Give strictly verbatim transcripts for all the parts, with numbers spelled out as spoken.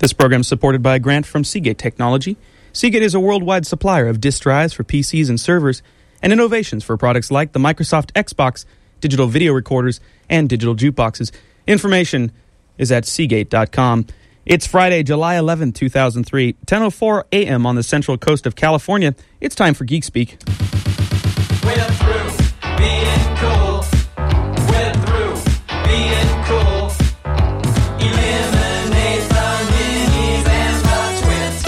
This program is supported by a grant from Seagate Technology. Seagate is a worldwide supplier of disk drives for P Cs and servers, and innovations for products like the Microsoft Xbox, digital video recorders, and digital jukeboxes. Information is at seagate dot com. It's Friday, July eleventh, two thousand three, ten oh four a.m. on the central coast of California. It's time for Geek Speak. We're through being cool. We're through being cool. Eliminate the minis and the twins.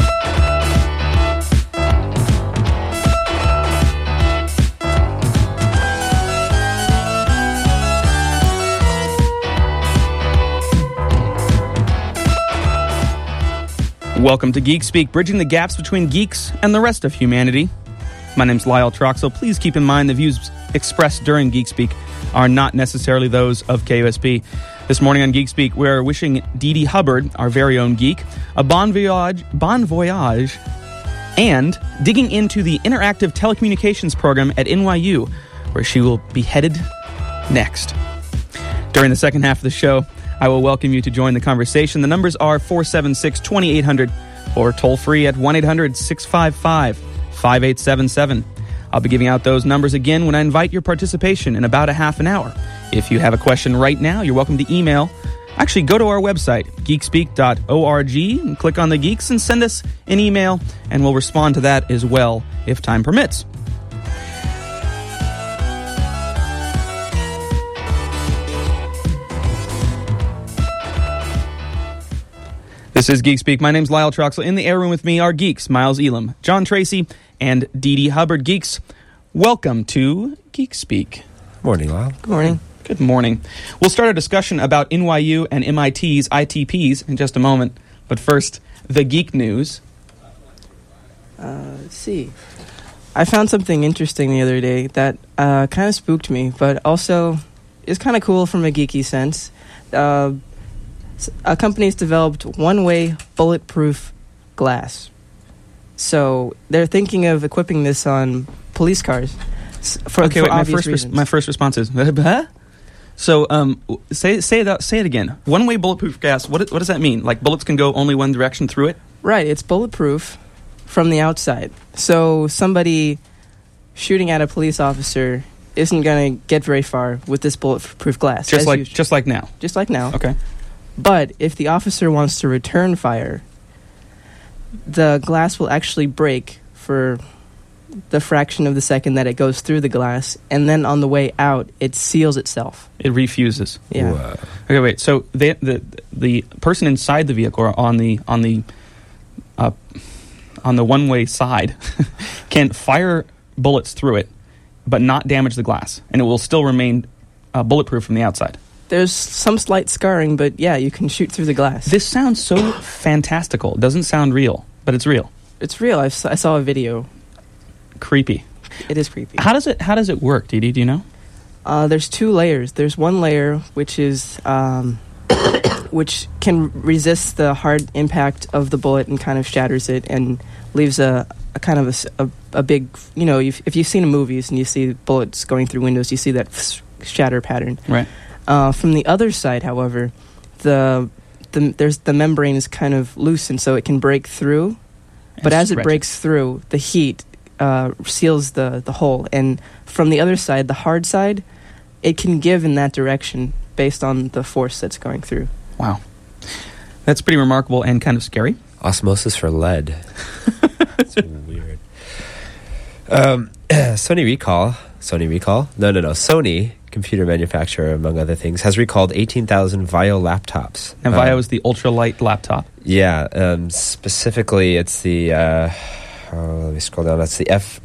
Welcome to Geek Speak, bridging the gaps between geeks and the rest of humanity. My name's Lyle Troxel. Please keep in mind the views expressed during Geek Speak are not necessarily those of K U S P. This morning on Geek Speak, we're wishing Dee Dee Hubbard, our very own geek, a bon voyage, bon voyage, and digging into the interactive telecommunications program at N Y U, where she will be headed next. During the second half of the show, I will welcome you to join the conversation. The numbers are four seven six, two eight hundred or toll free at one eight hundred, six five five, five eight seven seven. I'll be giving out those numbers again when I invite your participation in about a half an hour. If you have a question right now, you're welcome to email. Actually, go to our website, geekspeak dot org, and click on the Geeks and send us an email, and we'll respond to that as well if time permits. This is Geek Speak. My name's Lyle Troxel. In the air room with me are geeks Miles Elam, John Tracy, and Dee Dee Hubbard. Geeks, welcome to Geek Speak. Morning, Lyle. Good morning. Good morning. We'll start a discussion about N Y U and M I T's I T Ps in just a moment. But first, the geek news. Uh, let's see. I found something interesting the other day that uh, kind of spooked me, but also is kind of cool from a geeky sense. Uh, a company's developed one-way bulletproof glass. So they're thinking of equipping this on police cars for, okay, for wait, my obvious first res- reasons. my first response is, huh? So, um, say say that say it again. One-way bulletproof glass. What what does that mean? Like bullets can go only one direction through it? Right, it's bulletproof from the outside. So somebody shooting at a police officer isn't going to get very far with this bulletproof glass. Just as like usual. just like now. Just like now. Okay. But if the officer wants to return fire, the glass will actually break for the fraction of the second that it goes through the glass, and then on the way out, it seals itself. It refuses. Yeah. Whoa. Okay, wait. So they, the the person inside the vehicle or on the on the uh, on the one-way side can fire bullets through it, but not damage the glass, and it will still remain uh, bulletproof from the outside. There's some slight scarring, but yeah, you can shoot through the glass. This sounds so fantastical. It doesn't sound real, but it's real. It's real. I've, si saw a video. Creepy. It is creepy. How does it How does it work, Dee Dee? Do you know? Uh, there's two layers. There's one layer which is um, which can resist the hard impact of the bullet and kind of shatters it and leaves a, a kind of a, s- a, a big, you know, if, if you've seen movies and you see bullets going through windows, you see that shatter pattern. Right. Uh, from the other side, however, the, the there's the membrane is kind of loose, and so it can break through. But And as it stretch breaks through, the heat uh, seals the, the hole. And from the other side, the hard side, it can give in that direction based on the force that's going through. Wow. That's pretty remarkable and kind of scary. Osmosis for lead. That's weird. Um, Sony Recall. Sony Recall? No, no, no. Sony, computer manufacturer, among other things, has recalled eighteen thousand Vaio laptops. And Vaio Um, is the ultralight laptop. Yeah, um, specifically, it's the, uh, oh, let me scroll down, that's the F,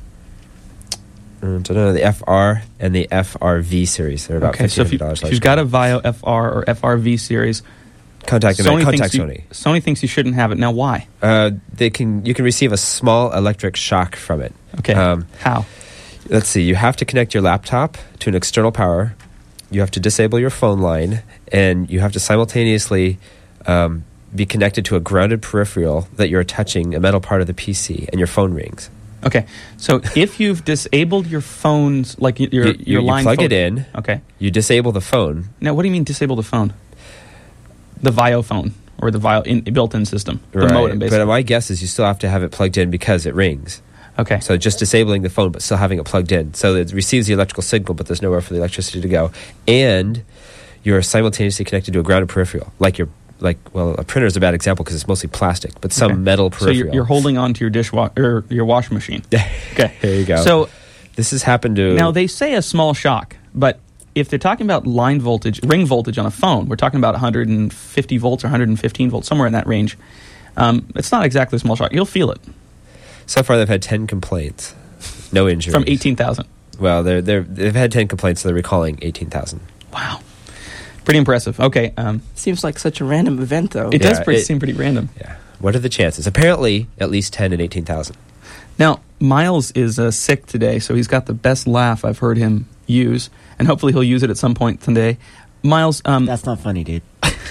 um, no, no, the F R and the F R V series. They're about Okay, so if, fifteen hundred you, dollars. if you've got a Vaio F R or F R V series, contact, them, Sony, contact thinks you, Sony. Sony thinks you shouldn't have it. Now, why? Uh, they can, you can receive a small electric shock from it. Okay, Um, how? Let's see, you have to connect your laptop to an external power, you have to disable your phone line, and you have to simultaneously um, be connected to a grounded peripheral that you're touching a metal part of the P C, and your phone rings. Okay, so if you've disabled your phone's, like y- your, You, your you, you line plug phone- it in, Okay. you disable the phone. Now, what do you mean disable the phone? The Vaio phone. or the vi- in, built-in system, the Right. modem, basically. But my guess is you still have to have it plugged in because it rings. Okay. So just disabling the phone, but still having it plugged in. So it receives the electrical signal, but there's nowhere for the electricity to go. And you're simultaneously connected to a grounded peripheral. Like your, like, well, a printer is a bad example because it's mostly plastic, but some Okay. metal So peripheral. you're, you're holding on to your dishwa- or your washing machine. Okay. There you go. So this has happened to... now they say a small shock, but if they're talking about line voltage, ring voltage on a phone, we're talking about one hundred fifty volts or one hundred fifteen volts, somewhere in that range. Um, it's not exactly a small shock. You'll feel it So far they've had ten complaints. No injuries. from eighteen thousand. Well, they're, they're, they've had ten complaints, so they're recalling eighteen thousand. Wow. Pretty impressive. Okay. Um, Seems like such a random event, though. it does Yeah, pretty, it- seem pretty random. Yeah. What are the chances? Apparently, at least ten and eighteen thousand. Now, Miles is uh, sick today, so he's got the best laugh I've heard him use, and hopefully he'll use it at some point today. Miles, um, That's not funny, dude.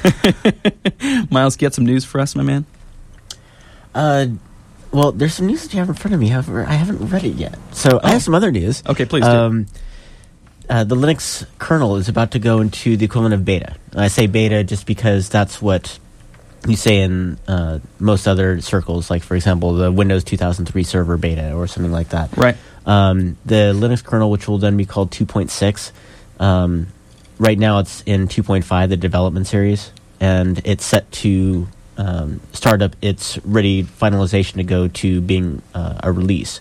Miles, get some news for us, my man. Uh, well, there's some news that you have in front of me. However, I haven't read it yet. So I Oh. have some other news. Okay, please do. Um, uh, the Linux kernel is about to go into the equivalent of beta. And I say beta just because that's what you say in uh, most other circles, like, for example, the Windows two thousand three server beta or something like that. Right. Um, the Linux kernel, which will then be called two point six, um, right now it's in two point five, the development series, and it's set to um, start up its ready finalization to go to being uh, a release.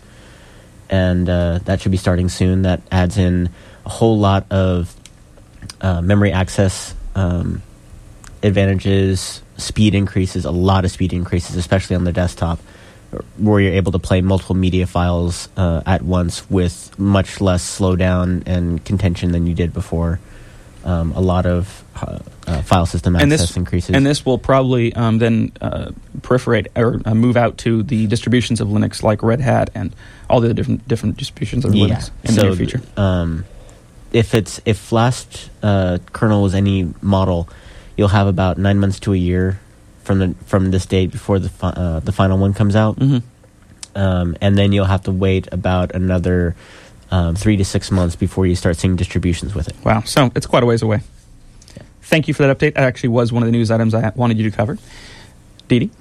And uh, that should be starting soon. That adds in a whole lot of uh, memory access um, advantages, speed increases, a lot of speed increases, especially on the desktop, where you're able to play multiple media files uh, at once with much less slowdown and contention than you did before. Um, a lot of uh, uh, file system access and this increases. and this will probably um, then uh, proliferate or uh, move out to the distributions of Linux like Red Hat and all the different different distributions of yeah. Linux in so, the near future. Um, if it's if Flash uh, kernel was any model, you'll have about nine months to a year from the from this date before the fi- uh, the final one comes out, hmm um, and then you'll have to wait about another um, three to six months before you start seeing distributions with it. Wow, so it's quite a ways away. Thank you for that update. That actually was one of the news items I wanted you to cover. Dee Dee?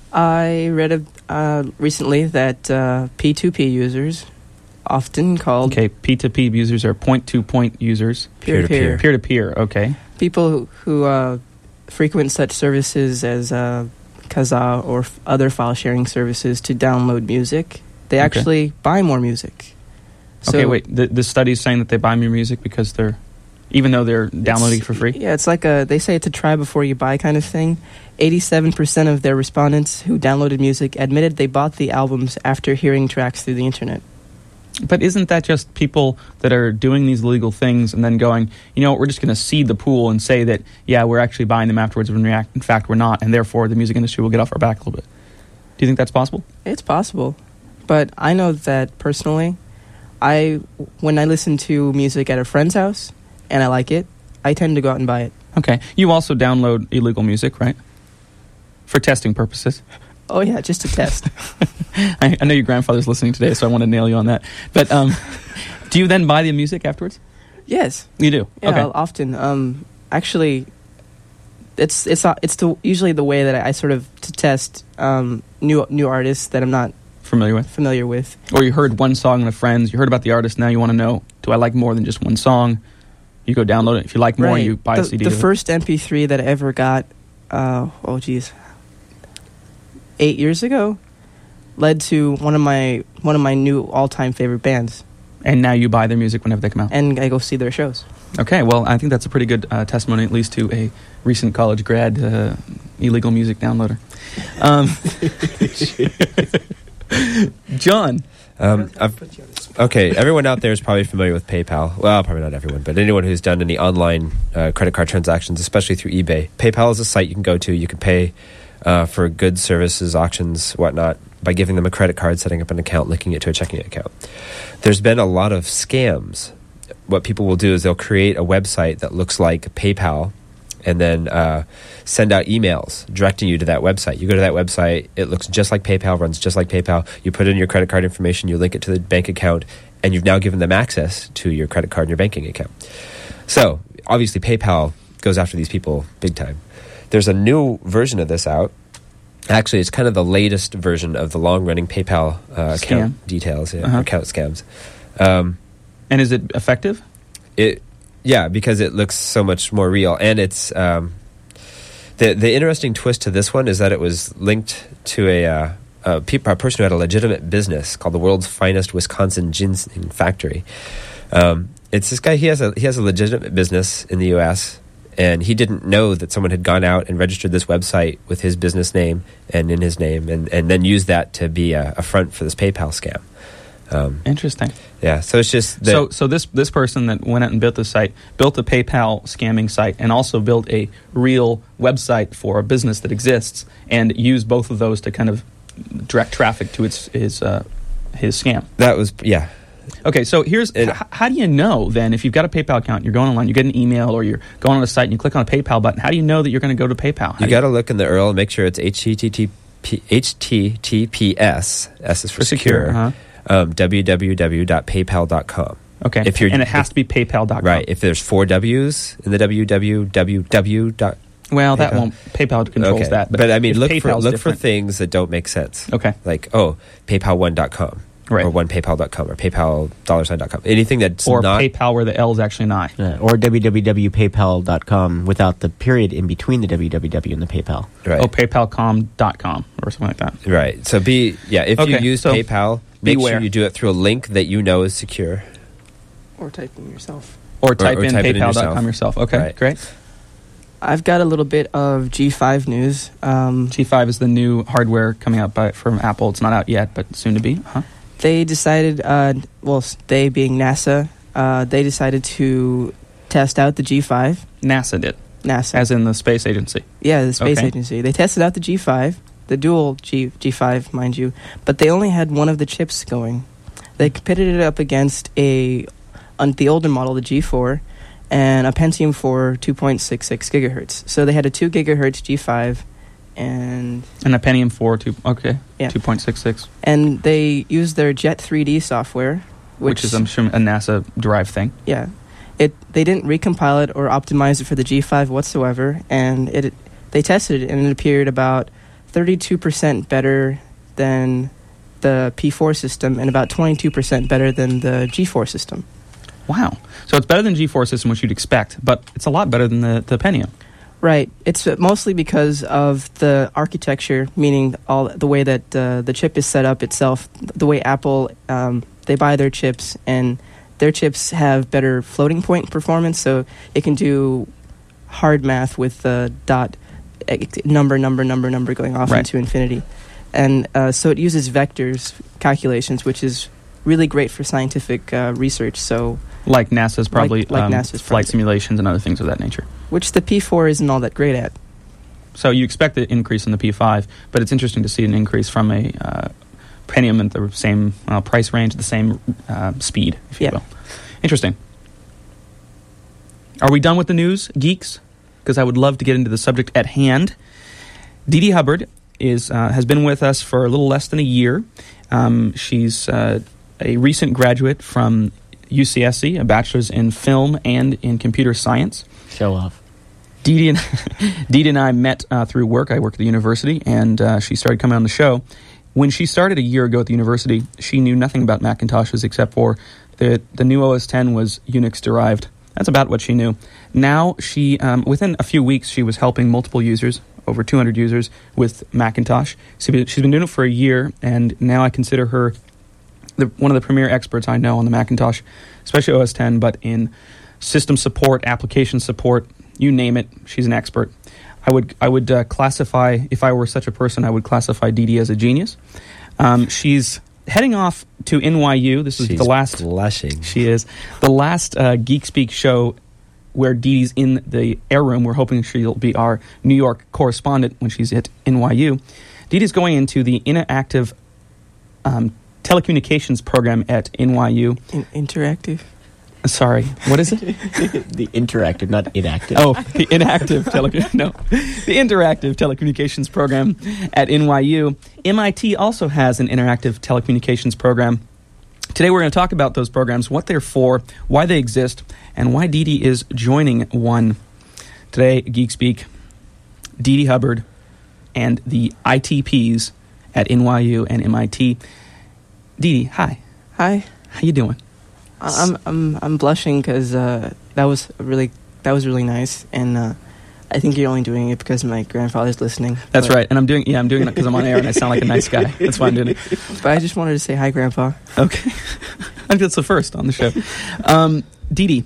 I read a, uh, recently that uh, P two P users, often called Okay, P two P users are point-to-point users. peer-to-peer, Peer-to-peer, okay. people who, who uh, frequent such services as uh, Kazaa or f- other file sharing services to download music, they Okay. actually buy more music. Okay, wait, the, the study's saying that they buy more music because they're, even though they're downloading It's- for free? Yeah, it's like a, they say it's a try before you buy kind of thing. eighty-seven percent of their respondents who downloaded music admitted they bought the albums after hearing tracks through the internet. But isn't that just people that are doing these illegal things and then going, you know, we're just going to seed the pool and say that, yeah, we're actually buying them afterwards when react- in fact we're not, and therefore the music industry will get off our back a little bit. Do you think that's possible? It's possible. But I know that personally, I when I listen to music at a friend's house and I like it, I tend to go out and buy it. Okay. You also download illegal music, right? For testing purposes. Oh yeah, just to test. I, I know your grandfather's listening today, so I want to nail you on that. But um, do you then buy the music afterwards? Yes. You do? Yeah, Okay. often. Um, actually, it's it's not, it's the, usually the way that I, I sort of to test um, new new artists that I'm not Familiar with? familiar with. Or you heard one song with friends, you heard about the artist, now you want to know, do I like more than just one song? You go download it. If you like more, Right. you buy the, a C D. The with it. first M P three that I ever got, uh, oh geez, eight years ago, led to one of my one of my new all time favorite bands, And now you buy their music whenever they come out. and I go see their shows. Okay, well, I think that's a pretty good uh, testimony, at least to a recent college grad uh, illegal music downloader. Um, John. Um, I've, okay, everyone out there is probably familiar with PayPal. Well, probably not everyone, but anyone who's done any online uh, credit card transactions, especially through eBay. PayPal is a site you can go to. You can pay uh, for goods, services, auctions, whatnot, by giving them a credit card, setting up an account, linking it to a checking account. There's been a lot of scams. What people will do is they'll create a website that looks like PayPal and then uh, send out emails directing you to that website. You go to that website, it looks just like PayPal, runs just like PayPal. You put in your credit card information, you link it to the bank account, and you've now given them access to your credit card and your banking account. So, obviously, PayPal goes after these people big time. there's a new version of this out. Actually, it's kind of the latest version of the long-running PayPal uh, account Scam. details, yeah, Uh-huh. account scams. Um, And is it effective? it, yeah, because it looks so much more real, and it's um, the the interesting twist to this one is that it was linked to a, uh, a, pe- a person who had a legitimate business called the World's Finest Wisconsin Ginseng Factory. Um, it's this guy. He has a he has a legitimate business in the U S, and he didn't know that someone had gone out and registered this website with his business name and in his name, and, and then used that to be a, a front for this PayPal scam. Um, Interesting. yeah, so it's just that, So, so this this person that went out and built this site built a PayPal scamming site and also built a real website for a business that exists and used both of those to kind of direct traffic to its his uh, his scam. that was yeah. Okay, so here's It- h- how do you know then if you've got a PayPal account, you're going online, you get an email, or you're going on a site and you click on a PayPal button. How do you know that you're going to go to PayPal? How You do got to look in the U R L and make sure it's H T T P H T T P S S is for, For secure, secure. uh-huh. Um, w w w dot paypal dot com. Okay, If you're and it has to be PayPal dot com. right. If there's four W's in the www dot. Well, that PayPal. won't PayPal controls Okay, that, but, I mean, if look for PayPal's look for different. things that don't make sense. Okay. Like oh, PayPal one dot com. Right. Or one PayPal dot com or PayPal dollar sign dot com. Anything that's or not PayPal where the L is actually an I. Uh, or w w w dot paypal dot com without the period in between the w w w and the PayPal. right. Oh, PayPal dot com or something like that. Right. So be yeah. If you Okay, use so PayPal, make beware. sure you do it through a link that you know is secure. Or typing yourself. Or type or in type it in PayPal dot com yourself. yourself. Okay, Right. great. I've got a little bit of G five news. Um, G five is the new hardware coming out by from Apple. It's not out yet, but soon to be. Huh? they decided, uh, well, s- they being NASA, uh, they decided to test out the G five. NASA did, NASA. as in the space agency. Yeah, the space Okay. agency. They tested out the G five, the dual G G5, mind you, but they only had one of the chips going. They pitted it up against a on the older model, the G four, and a Pentium four two point six six gigahertz. So they had a two gigahertz G five, and And a Pentium four, two, okay, Yeah. two point six six, and they used their Jet three D software, which, is I'm sure a NASA derived thing. yeah, it they didn't recompile it or optimize it for the G five whatsoever, and it they tested it and it appeared about thirty-two percent better than the P four system and about twenty-two percent better than the G four system. Wow. So it's better than G four system, which you'd expect, but it's a lot better than the, the Pentium. Right. It's uh, mostly because of the architecture, meaning all the way that uh, the chip is set up itself, the way Apple um, they buy their chips, and their chips have better floating point performance, so it can do hard math with the dot eh, number, number, number, number going off Right. into infinity, and uh, so it uses vectors calculations, which is really great for scientific uh, research. So, Like NASA's probably like um, NASA's flight probably. simulations and other things of that nature. which the P four isn't all that great at. So you expect the increase in the P five, but it's interesting to see an increase from a uh, Pentium at the same uh, price range, the same uh, speed, if you Yeah. will. Interesting. Are we done with the news, geeks? Because I would love to get into the subject at hand. Dee Dee Hubbard is uh, has been with us for a little less than a year. Um, she's uh, a recent graduate from U C S C, a bachelor's in film and in computer science. Show off. Dee Dee and, Dee Dee and I met uh, through work. I work at the university, and uh, she started coming on the show. When she started a year ago at the university, she knew nothing about Macintoshes except for the, the new O S ten was Unix-derived. That's about what she knew. Now, she um, within a few weeks, she was helping multiple users, over two hundred users, with Macintosh. So she's been doing it for a year, and now I consider her the, one of the premier experts I know on the Macintosh, especially O S ten, but in system support, application support, you name it, she's an expert. I would I would uh, classify, if I were such a person, I would classify Dee Dee as a genius. Um, she's heading off to N Y U. This is She's the last. blushing. She is the last uh, Geek Speak show where Dee Dee's in the air room. We're hoping she'll be our New York correspondent when she's at N Y U. Dee Dee's going into the interactive um, telecommunications program at N Y U. In- interactive. Sorry, what is it? The interactive, not inactive. Oh, the inactive tele- no, the interactive telecommunications program at N Y U. M I T also has an interactive telecommunications program. Today we're going to talk about those programs, what they're for, why they exist, and why Dee Dee is joining one. Today, Geek Speak, Dee Dee Hubbard, and the I T Ps at N Y U and M I T. Dee Dee, hi. Hi. How you doing? I- I'm I'm I'm blushing because uh, that was really that was really nice, and uh, I think you're only doing it because my grandfather's listening. That's but, right, and I'm doing yeah, I'm doing it because I'm on air and I sound like a nice guy. That's why I'm doing it. But I just wanted to say hi, Grandpa. Okay, I think that's the first on the show. Um, Dee Dee,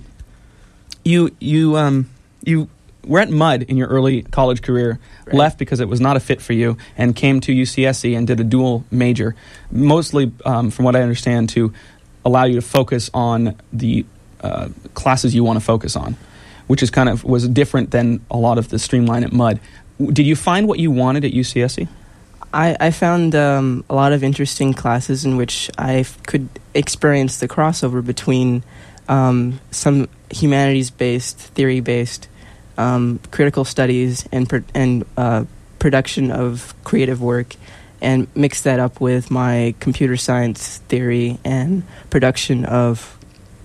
you you um you were at Mudd in your early college career, Right. left because it was not a fit for you, and came to U C S C and did a dual major, mostly um, from what I understand to allow you to focus on the uh, classes you want to focus on, which is kind of was different than a lot of the streamline at Mudd. Did you find what you wanted at U C S C? I, I found um, a lot of interesting classes in which I f- could experience the crossover between um, some humanities-based, theory-based, um, critical studies and pro- and uh, production of creative work, and mix that up with my computer science theory and production of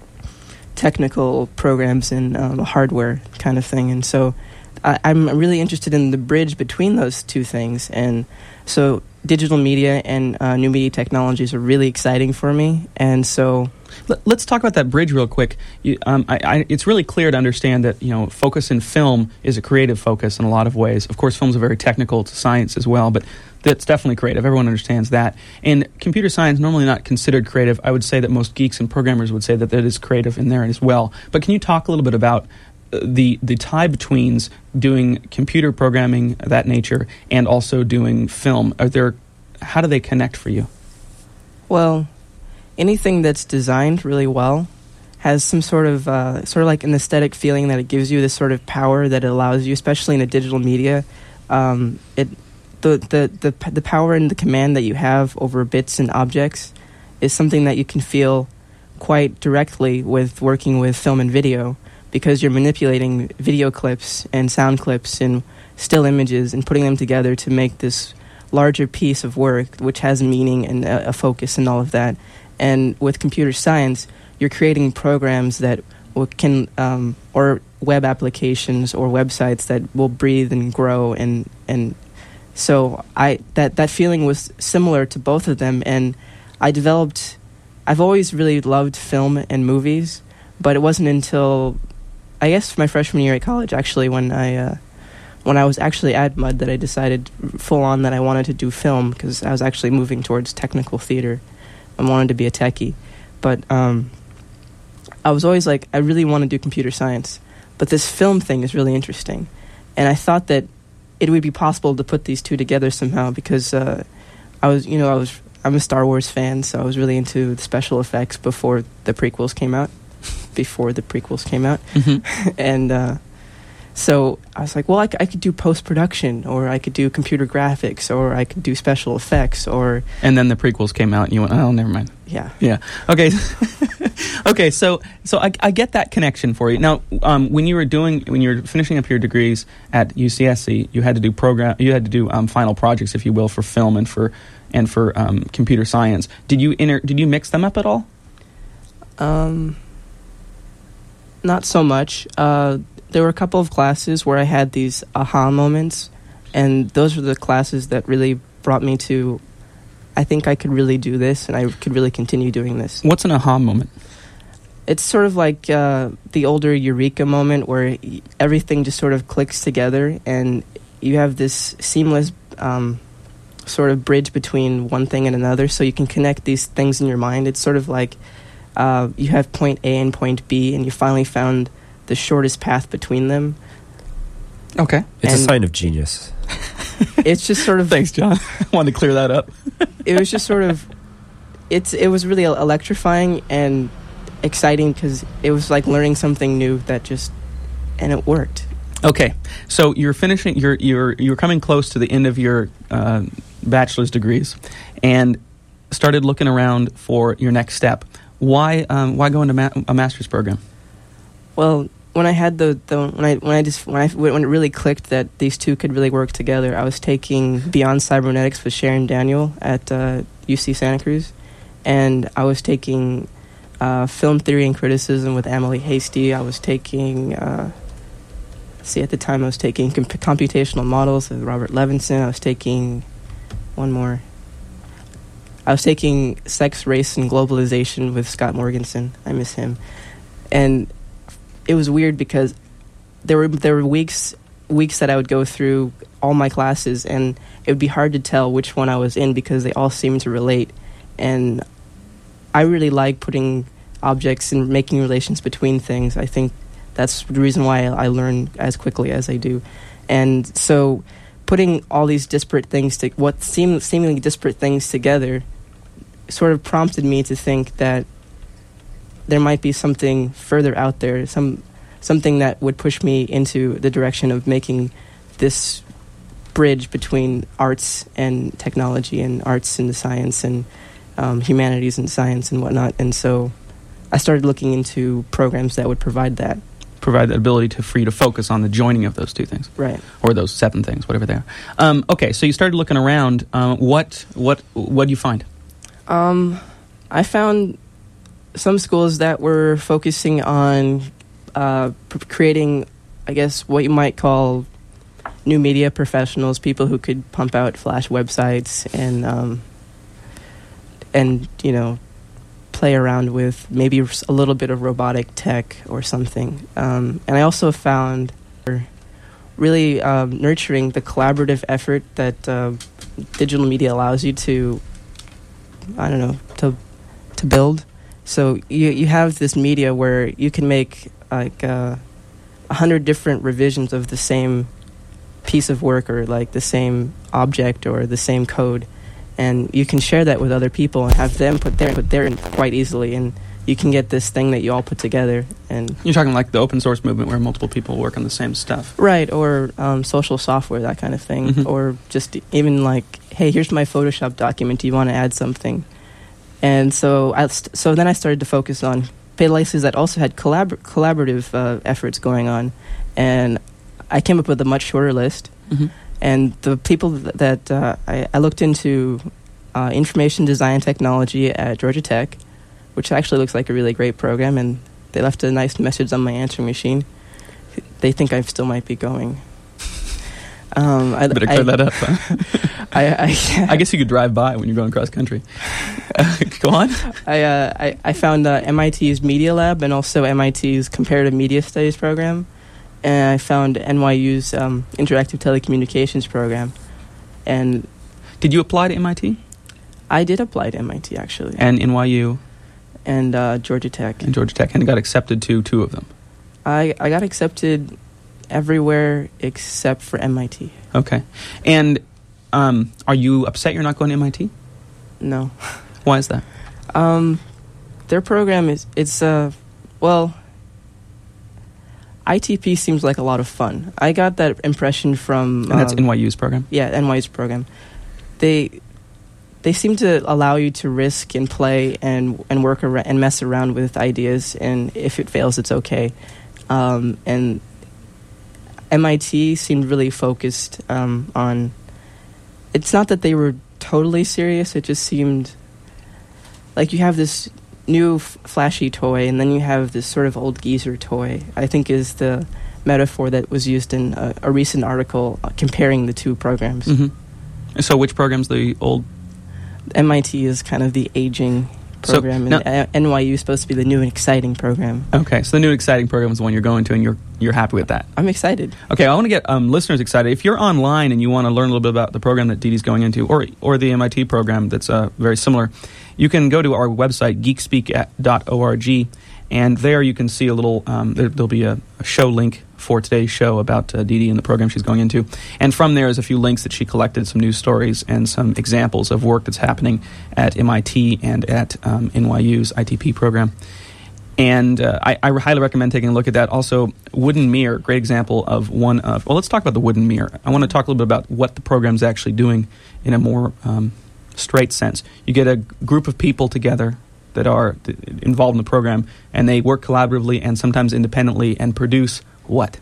technical programs and um, hardware kind of thing. And so I, I'm really interested in the bridge between those two things. And so digital media and uh, new media technologies are really exciting for me. And so Let- Let's talk about that bridge real quick. You, um, I, I, it's really clear to understand that you know focus in film is a creative focus in a lot of ways. Of course, films are very technical to science as well, but that's definitely creative. Everyone understands that. And computer science normally not considered creative. I would say that most geeks and programmers would say that that is creative in there as well. But can you talk a little bit about uh, the the tie betweens doing computer programming of that nature and also doing film? Are there how do they connect for you? Well, anything that's designed really well has some sort of uh, sort of like an aesthetic feeling that it gives you, this sort of power that it allows you, especially in the digital media. Um, it the, the the p- the power and the command that you have over bits and objects is something that you can feel quite directly with working with film and video, because you're manipulating video clips and sound clips and still images and putting them together to make this larger piece of work which has meaning and a, a focus and all of that. And with computer science, you're creating programs that will, can, um, or web applications or websites that will breathe and grow. And, and so I that, that feeling was similar to both of them. And I developed, I've always really loved film and movies, but it wasn't until, I guess, my freshman year at college, actually, when I, uh, when I was actually at Mudd, that I decided full on that I wanted to do film, because I was actually moving towards technical theater. I wanted to be a techie, but um, I was always like, I really want to do computer science, but this film thing is really interesting, and I thought that it would be possible to put these two together somehow, because uh, I was, you know, I was, I'm a Star Wars fan, so I was really into the special effects before the prequels came out, before the prequels came out, Mm-hmm. and uh, so I was like, well, I, c- I could do post-production, or I could do computer graphics, or I could do special effects, or And then the prequels came out, and you went, "Oh, never mind." yeah. Yeah. Okay. okay. So, so I, I get that connection for you. Now, um, when you were doing, when you were finishing up your degrees at U C S C, you had to do program, you had to do um, final projects, if you will, for film and for and for um, computer science. Did you inter, Did you mix them up at all? Um, not so much. Uh, there were a couple of classes where I had these aha moments, and those were the classes that really brought me to, I think I could really do this, and I could really continue doing this. What's an aha moment? It's sort of like uh, the older Eureka moment, where y- everything just sort of clicks together, and you have this seamless um, sort of bridge between one thing and another, so you can connect these things in your mind. It's sort of like uh, you have point A and point B, and you finally found the shortest path between them. Okay. It's a And- sign of genius. It's just sort of, Thanks, John. I wanted to clear that up. it was just sort of, it's it was really electrifying and exciting, because it was like learning something new that just, and it worked. Okay, so you're finishing. You're you're you're coming close to the end of your uh, bachelor's degrees, and started looking around for your next step. Why um, why go into ma- a master's program? Well, when I had the, the when I when I just when I when it really clicked that these two could really work together, I was taking Beyond Cybernetics with Sharon Daniel at uh, U C Santa Cruz, and I was taking uh, Film Theory and Criticism with Emily Hasty. I was taking uh, see, at the time I was taking comp- computational models with Robert Levinson. I was taking one more. I was taking sex, race, and globalization with Scott Morganson. I miss him. And it was weird because there were there were weeks weeks that I would go through all my classes, and it would be hard to tell which one I was in because they all seemed to relate. And I really like putting objects and making relations between things. I think that's the reason why I learn as quickly as I do. And so putting all these disparate things, to what seem seemingly disparate things together, sort of prompted me to think that there might be something further out there, some something that would push me into the direction of making this bridge between arts and technology, and arts and the science, and um, humanities and science and whatnot. And so I started looking into programs that would provide that. Provide the ability to for you to focus on the joining of those two things, Right. or those seven things, whatever they are. Um, okay, so you started looking around. Um, what what what do you find? Um, I found some schools that were focusing on uh, pr- creating, I guess, what you might call new media professionals, people who could pump out Flash websites and, um, and you know, play around with maybe a little bit of robotic tech or something. Um, and I also found really um, nurturing the collaborative effort that uh, digital media allows you to, I don't know, to to build. So you you have this media where you can make like uh, a hundred different revisions of the same piece of work, or like the same object or the same code, and you can share that with other people and have them put their put their in quite easily, and you can get this thing that you all put together. And You're talking like the open source movement where multiple people work on the same stuff. right, or um, social software, that kind of thing, Mhm. or just even like, hey, here's my Photoshop document. Do you want to add something? And so, I st- so then I started to focus on places that also had collabor- collaborative uh, efforts going on, and I came up with a much shorter list. Mm-hmm. And the people th- that uh, I, I looked into uh, information design technology at Georgia Tech, which actually looks like a really great program, and they left a nice message on my answering machine. They think I still might be going. Um, I, Better I, clear that up. Huh? I, I, I guess you could drive by when you're going cross country. Go on. I, uh, I, I found uh, M I T's Media Lab and also M I T's Comparative Media Studies program. And I found N Y U's um, Interactive Telecommunications program. And Did you apply to M I T I did apply to M I T, actually. and N Y U And uh, Georgia Tech. and Georgia Tech and got accepted to two of them? I, I got accepted everywhere except for M I T. Okay. And um, are you upset you're not going to M I T? No. Why is that? Um, their program is, it's, uh, well, I T P seems like a lot of fun. I got that impression from... And that's um, N Y U's program? Yeah, N Y U's program. They they seem to allow you to risk and play and and work around and mess around with ideas, and if it fails, it's okay. Um, and M I T seemed really focused um, on... It's not that they were totally serious, it just seemed like you have this new f- flashy toy, and then you have this sort of old geezer toy, I think is the metaphor that was used in a, a recent article uh, comparing the two programs. Mm-hmm. So which program's the old? M I T is kind of the aging So, program, now- and uh, N Y U is supposed to be the new and exciting program. Okay, so the new exciting program is the one you're going to, and you're you're happy with that. I'm excited. Okay, I want to get um, listeners excited. If you're online and you want to learn a little bit about the program that Dee Dee's going into, or or the M I T program that's uh, very similar, you can go to our website, geekspeak dot org, and there you can see a little, um, there, there'll be a, a show link for today's show about uh, Dee Dee and the program she's going into. And from there is a few links that she collected, some news stories, and some examples of work that's happening at M I T and at um, N Y U's I T P program. And uh, I, I highly recommend taking a look at that. Also, Wooden Mirror, great example of one of... Well, let's talk about the Wooden Mirror. I want to talk a little bit about what the program's actually doing in a more um, straight sense. You get a group of people together that are th- involved in the program, and they work collaboratively and sometimes independently and produce what?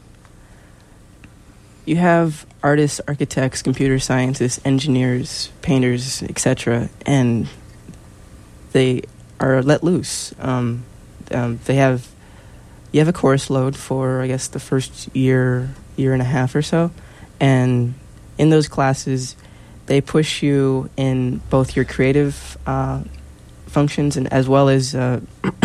You have artists, architects, computer scientists, engineers, painters, et cetera, and they are let loose. Um, um, they have you have a course load for, I guess, the first year year and a half or so. And in those classes, they push you in both your creative uh, functions and as well as uh,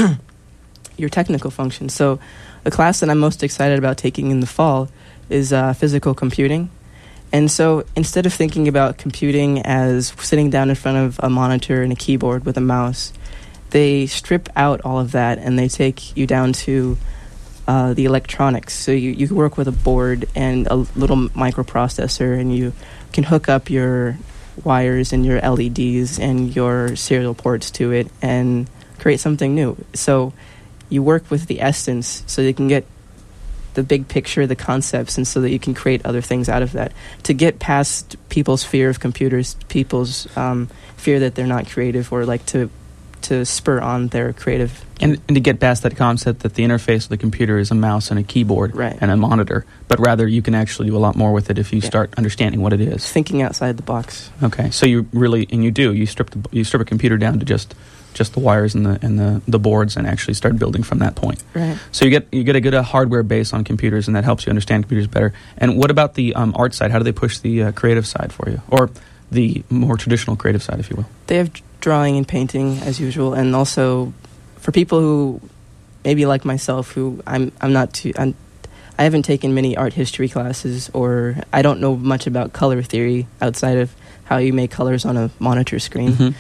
your technical functions. So the class that I'm most excited about taking in the fall is uh, physical computing. And so instead of thinking about computing as sitting down in front of a monitor and a keyboard with a mouse, they strip out all of that and they take you down to uh, the electronics. So you, you work with a board and a little microprocessor, and you can hook up your wires and your L E Ds and your serial ports to it and create something new. So you work with the essence so you can get the big picture, the concepts, and so that you can create other things out of that. To get past people's fear of computers, people's um, fear that they're not creative, or like to to spur on their creative. And, and to get past that concept that the interface of the computer is a mouse and a keyboard Right. and a monitor, but rather you can actually do a lot more with it if you Yeah. start understanding what it is. Thinking outside the box. Okay, so you really, and you do, you strip the, you strip a computer down to just just the wires and the and the, the boards, and actually start building from that point. Right. So you get you get a good uh, hardware base on computers, and that helps you understand computers better. And what about the um, art side? How do they push the uh, creative side for you, or the more traditional creative side, if you will? They have drawing and painting as usual, and also for people who maybe like myself, who I'm I'm not too I'm, I haven't taken many art history classes, or I don't know much about color theory outside of how you make colors on a monitor screen. Mhm.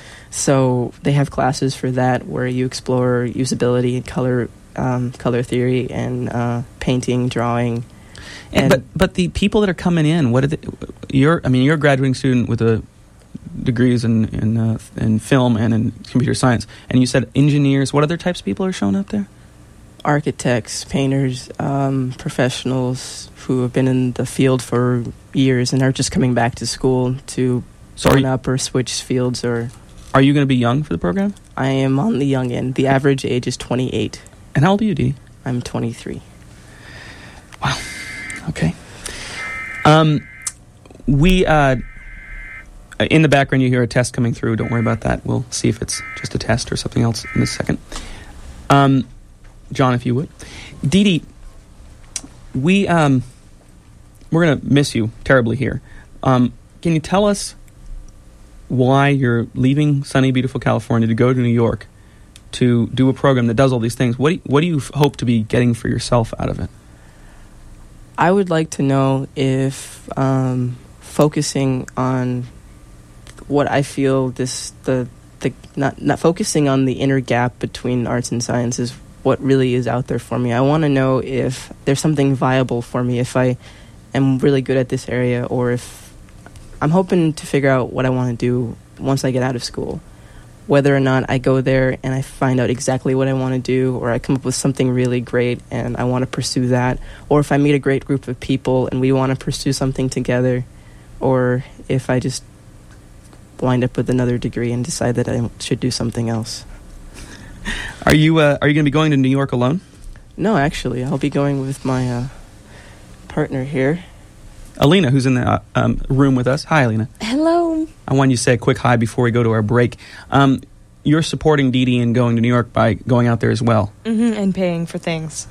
So they have classes for that where you explore usability and color um, color theory and uh, painting, drawing. And, And- but but the people that are coming in, what are they, you're I mean you're a graduating student with a degrees in in, uh, in film and in computer science, and you said engineers. What other types of people are showing up there? Architects, painters, um, professionals who have been in the field for years and are just coming back to school to So are burn you, up or switch fields. Or are you going to be young for the program? I am on the young end. The average age is twenty-eight. And how old are you, Dee? I'm twenty-three. Okay. Um, we uh, in the background you hear a test coming through. Don't worry about that. We'll see if it's just a test or something else in a second. Um, John, if you would, Dee Dee, we um, we're gonna miss you terribly here. Um, can you tell us why you're leaving sunny, beautiful California to go to New York to do a program that does all these things? What do you, what do you f- hope to be getting for yourself out of it? I would like to know if um, focusing on what I feel this the the not not focusing on the inner gap between arts and science is what really is out there for me. I want to know if there's something viable for me, if I am really good at this area, or if I'm hoping to figure out what I want to do once I get out of school. Whether or not I go there and I find out exactly what I want to do, or I come up with something really great and I want to pursue that, or if I meet a great group of people and we want to pursue something together, or if I just wind up with another degree and decide that I should do something else. Are you uh, are you going to be going to New York alone? No, actually, I'll be going with my uh, partner here. Alina, who's in the uh, um, room with us. Hi, Alina. Hello. I want you to say a quick hi before we go to our break. Um, you're supporting Dee Dee in going to New York by going out there as well. Mm-hmm, and paying for things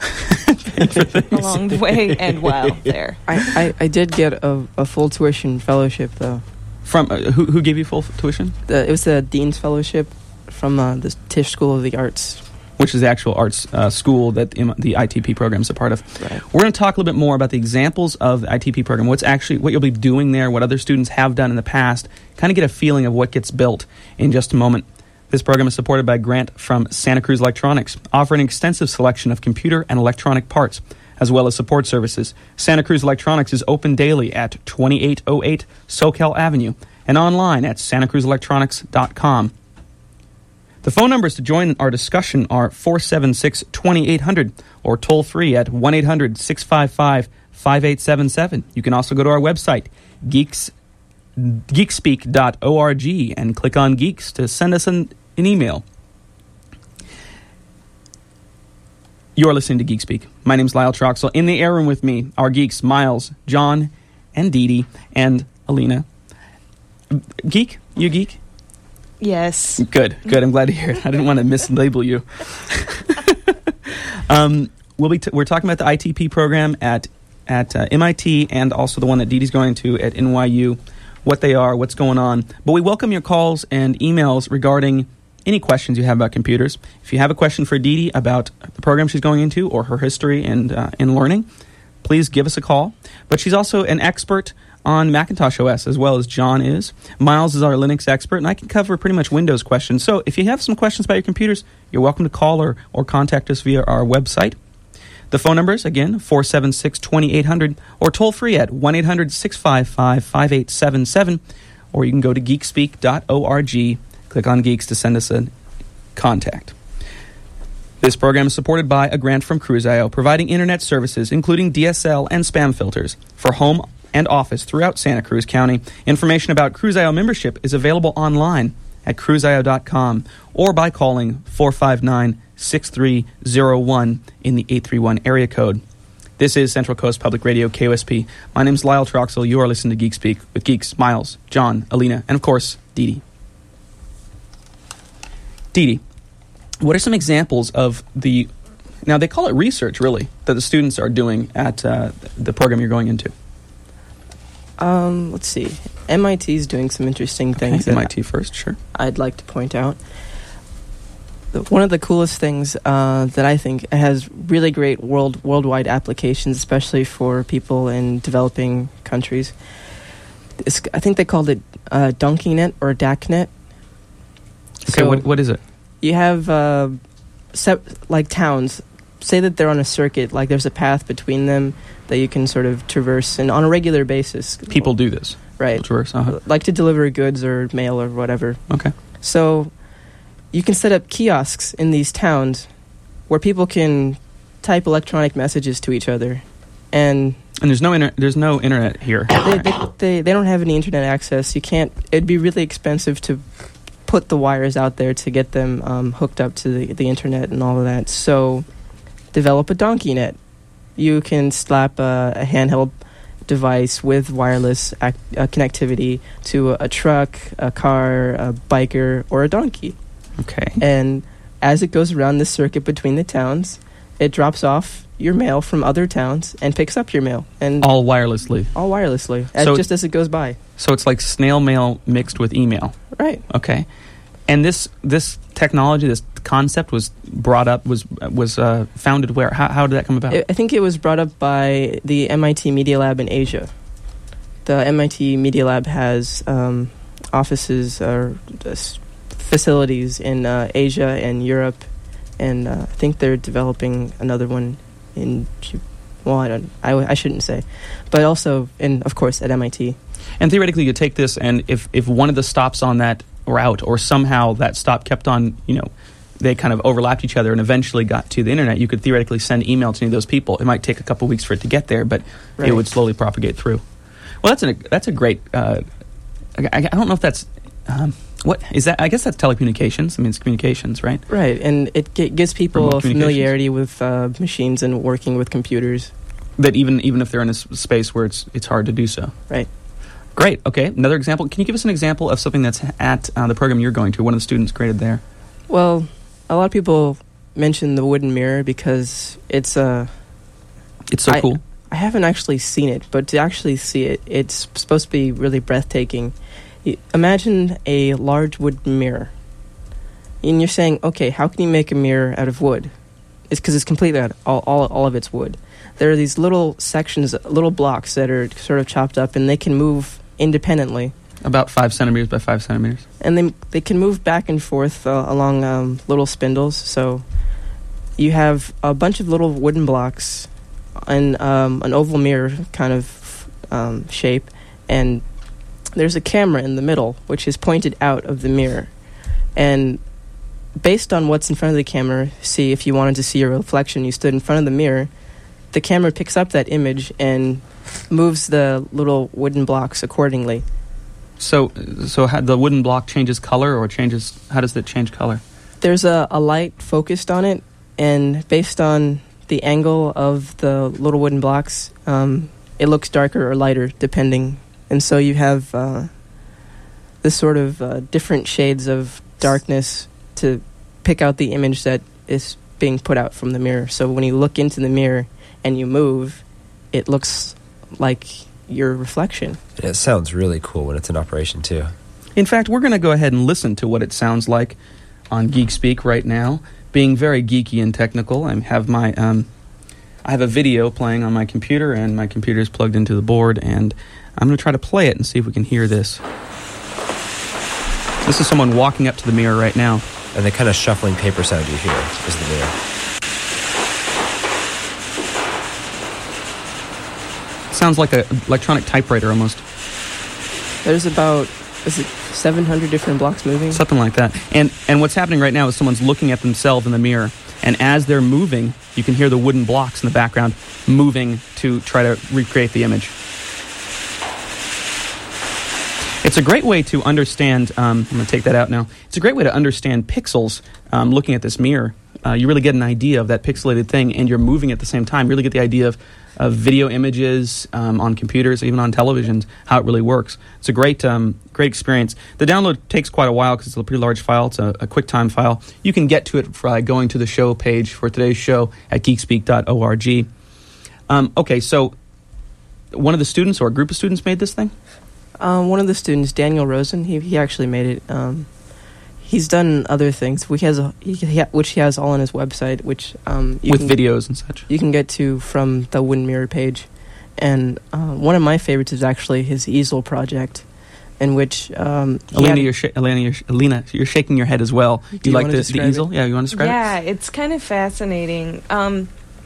along the way and while there. I, I, I did get a, a full tuition fellowship, though. From uh, who, who gave you full f- tuition? The, it was the Dean's Fellowship from uh, the Tisch School of the Arts. Which is the actual arts uh, school that the, the I T P program is a part of. Right. We're going to talk a little bit more about the examples of the I T P program, what's actually what you'll be doing there, what other students have done in the past, kind of get a feeling of what gets built in just a moment. This program is supported by a grant from Santa Cruz Electronics, offering an extensive selection of computer and electronic parts, as well as support services. Santa Cruz Electronics is open daily at twenty-eight oh eight Soquel Avenue and online at santa cruz electronics dot com. The phone numbers to join our discussion are four seven six, two eight hundred or toll free at one eight hundred, six five five, five eight seven seven. You can also go to our website, geeks, geekspeak dot org, and click on Geeks to send us an, an email. You're listening to Geek Speak. My name's Lyle Troxel. In the air room with me are geeks Miles, John, and Dee Dee, and Alina. Geek? You geek? Yes. Good, good. I'm glad to hear it. I didn't want to mislabel you. um, we'll be t- we're talking about the I T P program at at uh, M I T and also the one that Dee Dee's going to at N Y U, what they are, what's going on. But we welcome your calls and emails regarding any questions you have about computers. If you have a question for Dee Dee about the program she's going into or her history and uh, in learning, please give us a call. But she's also an expert on Macintosh O S as well as John is. Miles is our Linux expert, and I can cover pretty much Windows questions. So if you have some questions about your computers, you're welcome to call or, or contact us via our website. The phone numbers, again, four seven six, two eight zero zero or toll free at one eight hundred, six five five, five eight seven seven, or you can go to geekspeak dot org, click on Geeks to send us a contact. This program is supported by a grant from Cruise dot I O, providing internet services, including D S L and spam filters, for home and office throughout Santa Cruz County. Information about Cruise dot I O membership is available online at cruise dot I O dot com or by calling four five nine, six three zero one in the eight three one area code. This is Central Coast Public Radio, K O S P. My name is Lyle Troxel. You are listening to Geek Speak with Geeks, Miles, John, Alina, and of course, Dee Dee. Dee Dee, what are some examples of the, now they call it research, really, that the students are doing at uh, the program you're going into? Um, let's see. M I T is doing some interesting things. Okay, M I T first, sure. I'd like to point out. The, one of the coolest things uh, that I think has really great world worldwide applications, especially for people in developing countries. Is, I think they called it uh, DonkeyNet or DACnet. Okay, So what what is it? you have uh, sep- like towns. Say that they're on a circuit, like there's a path between them that you can sort of traverse, and on a regular basis. People do this. Right. Traverse, uh-huh. Like to deliver goods or mail or whatever. Okay. So you can set up kiosks in these towns where people can type electronic messages to each other. And And there's no inter- there's no internet here. they, they, they, they don't have any internet access. You can't, it'd be really expensive to put the wires out there to get them um, hooked up to the, the internet and all of that. So develop a DonkeyNet. You can slap a, a handheld device with wireless ac- uh, connectivity to a, a truck, a car, a biker, or a donkey. Okay. And as it goes around this circuit between the towns, it drops off your mail from other towns and picks up your mail. And All wirelessly. all wirelessly, as, So- just as it goes by. So it's like snail mail mixed with email. Right. Okay. And this this technology, this concept was brought up, was was uh, founded where? How, how did that come about? I I think it was brought up by the M I T Media Lab in Asia. The M I T Media Lab has um, offices or uh, s- facilities in uh, Asia and Europe, and uh, I think they're developing another one in. J- Well, I don't. I, I shouldn't say, but also in, of course, at M I T. And theoretically, you take this, and if, if one of the stops on that route, or somehow that stop kept on, you know, they kind of overlapped each other and eventually got to the internet, you could theoretically send email to any of those people. It might take a couple weeks for it to get there, but Right. it would slowly propagate through. Well, that's a that's a great. Uh, I, I don't know if that's um, what is that. I guess that's telecommunications. I mean, it's communications, right? Right, and it g- gives people Remote a familiarity with uh, machines and working with computers. That even even if they're in a s- space where it's it's hard to do so. Right. Great. Okay. Another example. Can you give us an example of something that's at uh, the program you're going to? One of the students created there. Well, a lot of people mention the wooden mirror because it's uh, It's so I- cool. I haven't actually seen it, but to actually see it, it's supposed to be really breathtaking. Y- Imagine a large wooden mirror. And you're saying, okay, how can you make a mirror out of wood? It's because it's completely out, all, all, all of it's wood. There are these little sections, little blocks that are sort of chopped up, and they can move independently. About five centimeters by five centimeters. And they, they can move back and forth uh, along um, little spindles. So you have a bunch of little wooden blocks and um, an oval mirror kind of um, shape, and there's a camera in the middle which is pointed out of the mirror. And based on what's in front of the camera, see if you wanted to see your reflection, you stood in front of the mirror, the camera picks up that image and moves the little wooden blocks accordingly. So, so how, the wooden block changes color, or changes? How does it change color? There's a, a light focused on it, and based on the angle of the little wooden blocks, um, it looks darker or lighter, depending. And so you have uh, this sort of uh, different shades of darkness to pick out the image that is being put out from the mirror. So when you look into the mirror and you move, it looks like your reflection. And it sounds really cool when it's in operation too. In fact, we're going to go ahead and listen to what it sounds like on Geek Speak right now. Being very geeky and technical, I have my um, I have a video playing on my computer, and my computer is plugged into the board, and I'm going to try to play it and see if we can hear this. This is someone walking up to the mirror right now. And the kind of shuffling paper sound you hear is the mirror. Sounds like an electronic typewriter almost. There's about, is it seven hundred different blocks moving? Something like that. And and what's happening right now is someone's looking at themselves in the mirror, and as they're moving, you can hear the wooden blocks in the background moving to try to recreate the image. It's a great way to understand, um, I'm going to take that out now. It's a great way to understand pixels um, looking at this mirror. Uh, you really get an idea of that pixelated thing, and you're moving at the same time. You really get the idea of, of video images um, on computers, even on televisions, how it really works. It's a great um, great experience. The download takes quite a while because it's a pretty large file. It's a, a QuickTime file. You can get to it by going to the show page for today's show at geekspeak dot org. Um, okay, so one of the students or a group of students made this thing? Um, one of the students, Daniel Rosen, he he actually made it. Um, he's done other things, which he has, a, he, he ha- which he has all on his website, which um, you With can, videos and such. you can get to from the Wooden Mirror page. And uh, one of my favorites is actually his easel project, in which um, he Alina, had- you're sh- Alina, you're sh- Alina, you're shaking your head as well. Do you you like wanna the, the describe easel? it? Yeah, you want to describe it? Yeah, it's kind of fascinating. Um,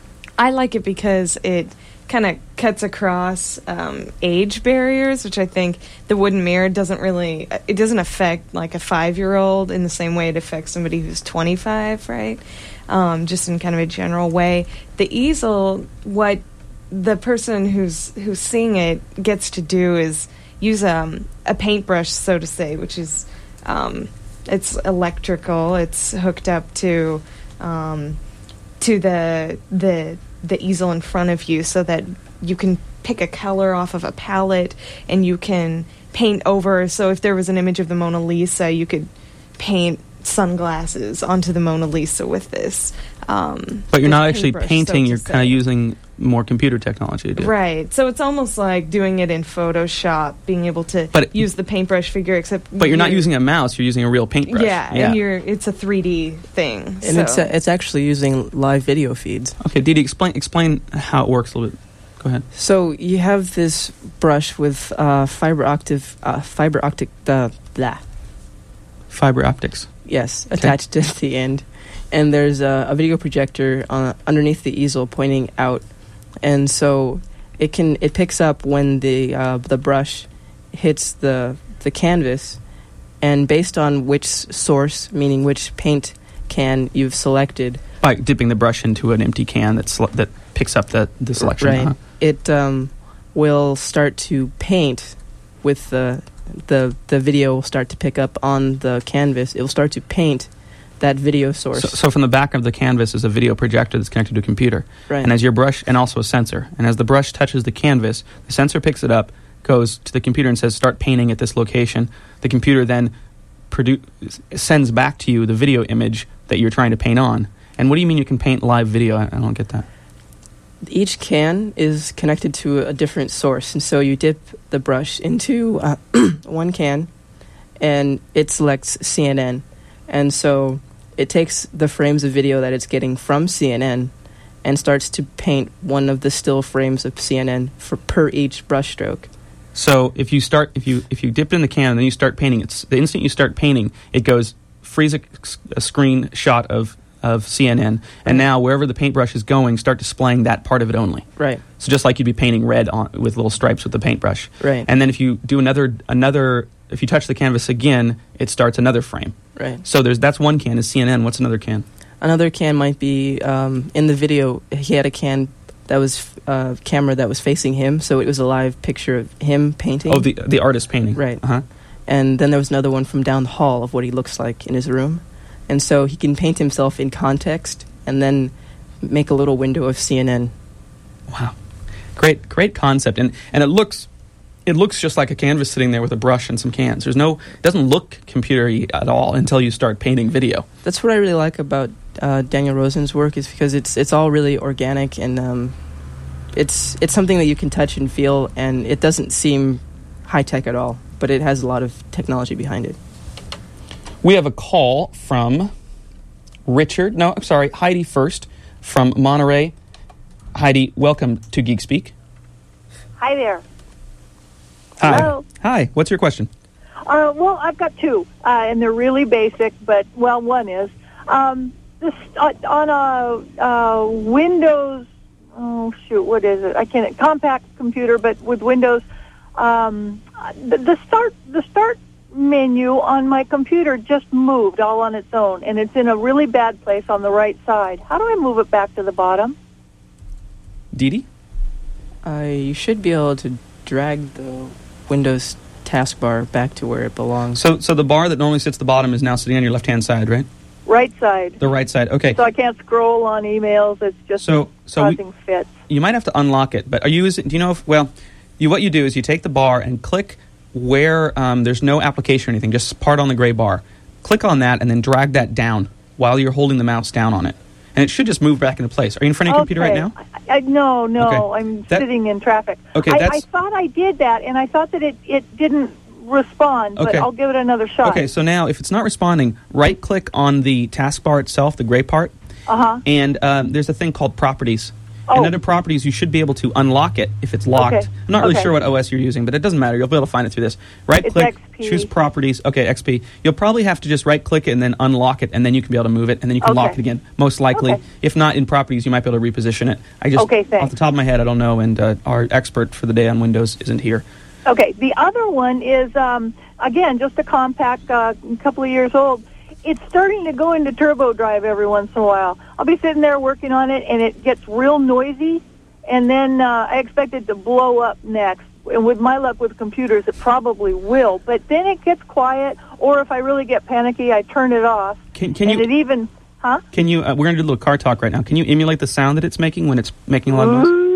I like it because it kind of cuts across um, age barriers, which I think the wooden mirror doesn't really, it doesn't affect like a five-year-old in the same way it affects somebody who's twenty-five, right? Um, just in kind of a general way. The easel, what the person who's who's seeing it gets to do is use um, a paintbrush, so to say, which is, um, it's electrical, it's hooked up to um, to the the the easel in front of you, so that you can pick a color off of a palette and you can paint over. So if there was an image of the Mona Lisa, you could paint sunglasses onto the Mona Lisa with this. Um, But you're this not actually paintbrush, painting, so you're to kind of say. using more computer technology to do it. Right. So it's almost like doing it in Photoshop, being able to But- use the paintbrush figure, except But you're not using a mouse, you're using a real paintbrush. Yeah, and you're it's a three D thing. and so. it's uh, it's actually using live video feeds. Okay, Didi, explain explain how it works a little bit. Go ahead. So you have this brush with uh, fiber octave, uh, fiber optic, uh, blah, Fiber optics. yes, attached to the end, and there's a, a video projector uh, underneath the easel pointing out, and so it can it picks up when the uh, the brush hits the the canvas, and based on which source, meaning which paint can you've selected, By dipping the brush into an empty can that sele- that picks up the, the selection. right, uh-huh. it um, will start to paint with the the the video will start to pick up on the canvas. It will start to paint that video source. So, so from the back of the canvas is a video projector that's connected to a computer. right. And as your brush, and also a sensor, and as the brush touches the canvas, the sensor picks it up, goes to the computer and says, start painting at this location. The computer then produ- sends back to you the video image that you're trying to paint on. And what do you mean you can paint live video? I, I don't get that. Each can is connected to a different source, and so you dip the brush into uh, one can, and it selects C N N, and so it takes the frames of video that it's getting from C N N and starts to paint one of the still frames of C N N for per each brush stroke. So if you start, if you if you dip it in the can and then you start painting, it's the instant you start painting, it goes freeze a, a screenshot of of C N N, and now wherever the paintbrush is going, start displaying that part of it only. Right, So just like you'd be painting red on with little stripes with the paintbrush. right, And then if you do another another, if you touch the canvas again, it starts another frame. right. So there's that's one can is C N N. What's another can? Another can might be um, in the video. He had a can that was a uh, camera that was facing him, so it was a live picture of him painting. Oh, the the artist painting. Right. Uh huh. And then there was another one from down the hall of what he looks like in his room. And so he can paint himself in context and then make a little window of C N N. Wow, great great concept, and and it looks it looks just like a canvas sitting there with a brush and some cans. There's no it doesn't look computer-y at all until you start painting video. That's what I really like about uh, Daniel Rosen's work, is because it's it's all really organic and um, it's it's something that you can touch and feel, and it doesn't seem high tech at all, but it has a lot of technology behind it. We have a call from Richard. No, I'm sorry, Heidi first from Monterey. Heidi, welcome to Geek Speak. Hi there. Hi. Hello. Hi. What's your question? Uh, well, I've got two, uh, and they're really basic, but, well, one is. Um, this, uh, on a uh, Windows, oh, shoot, what is it? I can't, compact computer, but with Windows, um, the, the start the start menu on my computer just moved all on its own, and it's in a really bad place on the right side. How do I move it back to the bottom? Dee Dee? Uh, you should be able to drag the Windows taskbar back to where it belongs. So, so the bar that normally sits at the bottom is now sitting on your left-hand side, right? Right side. The right side. Okay. So I can't scroll on emails. It's just So, so we, causing fits. you might have to unlock it. But are you? Is it, do you know if? Well, you what you do is you take the bar and click where um, there's no application or anything, just part on the gray bar. Click on that and then drag that down while you're holding the mouse down on it, and it should just move back into place. Are you in front of your computer right now? I, I, no, no, Okay. I'm That- sitting in traffic. Okay, I, I that's- thought I did that, and I thought that it, it didn't respond, but Okay. I'll give it another shot. Okay, so now if it's not responding, right-click on the taskbar itself, the gray part, Uh-huh. and um, there's a thing called Properties. Oh. And under Properties, you should be able to unlock it if it's locked. Okay. I'm not really Okay. sure what O S you're using, but it doesn't matter. You'll be able to find it through this. Right-click, X P. choose Properties. Okay, X P. You'll probably have to just right-click it and then unlock it, and then you can be able to move it, and then you can lock Okay. it again. Most likely. Okay. If not in Properties, you might be able to reposition it. I just, Okay, thanks. off the top of my head, I don't know, and uh, our expert for the day on Windows isn't here. Okay, the other one is, um, again, just a compact, uh, a couple of years old. It's starting to go into turbo drive every once in a while. I'll be sitting there working on it, and it gets real noisy, and then uh, I expect it to blow up next. And with my luck with computers, it probably will. But then it gets quiet, or if I really get panicky, I turn it off. Can, can and you... it even, huh? Can you? Uh, we're going to do a little car talk right now. Can you emulate the sound that it's making when it's making a lot of noise?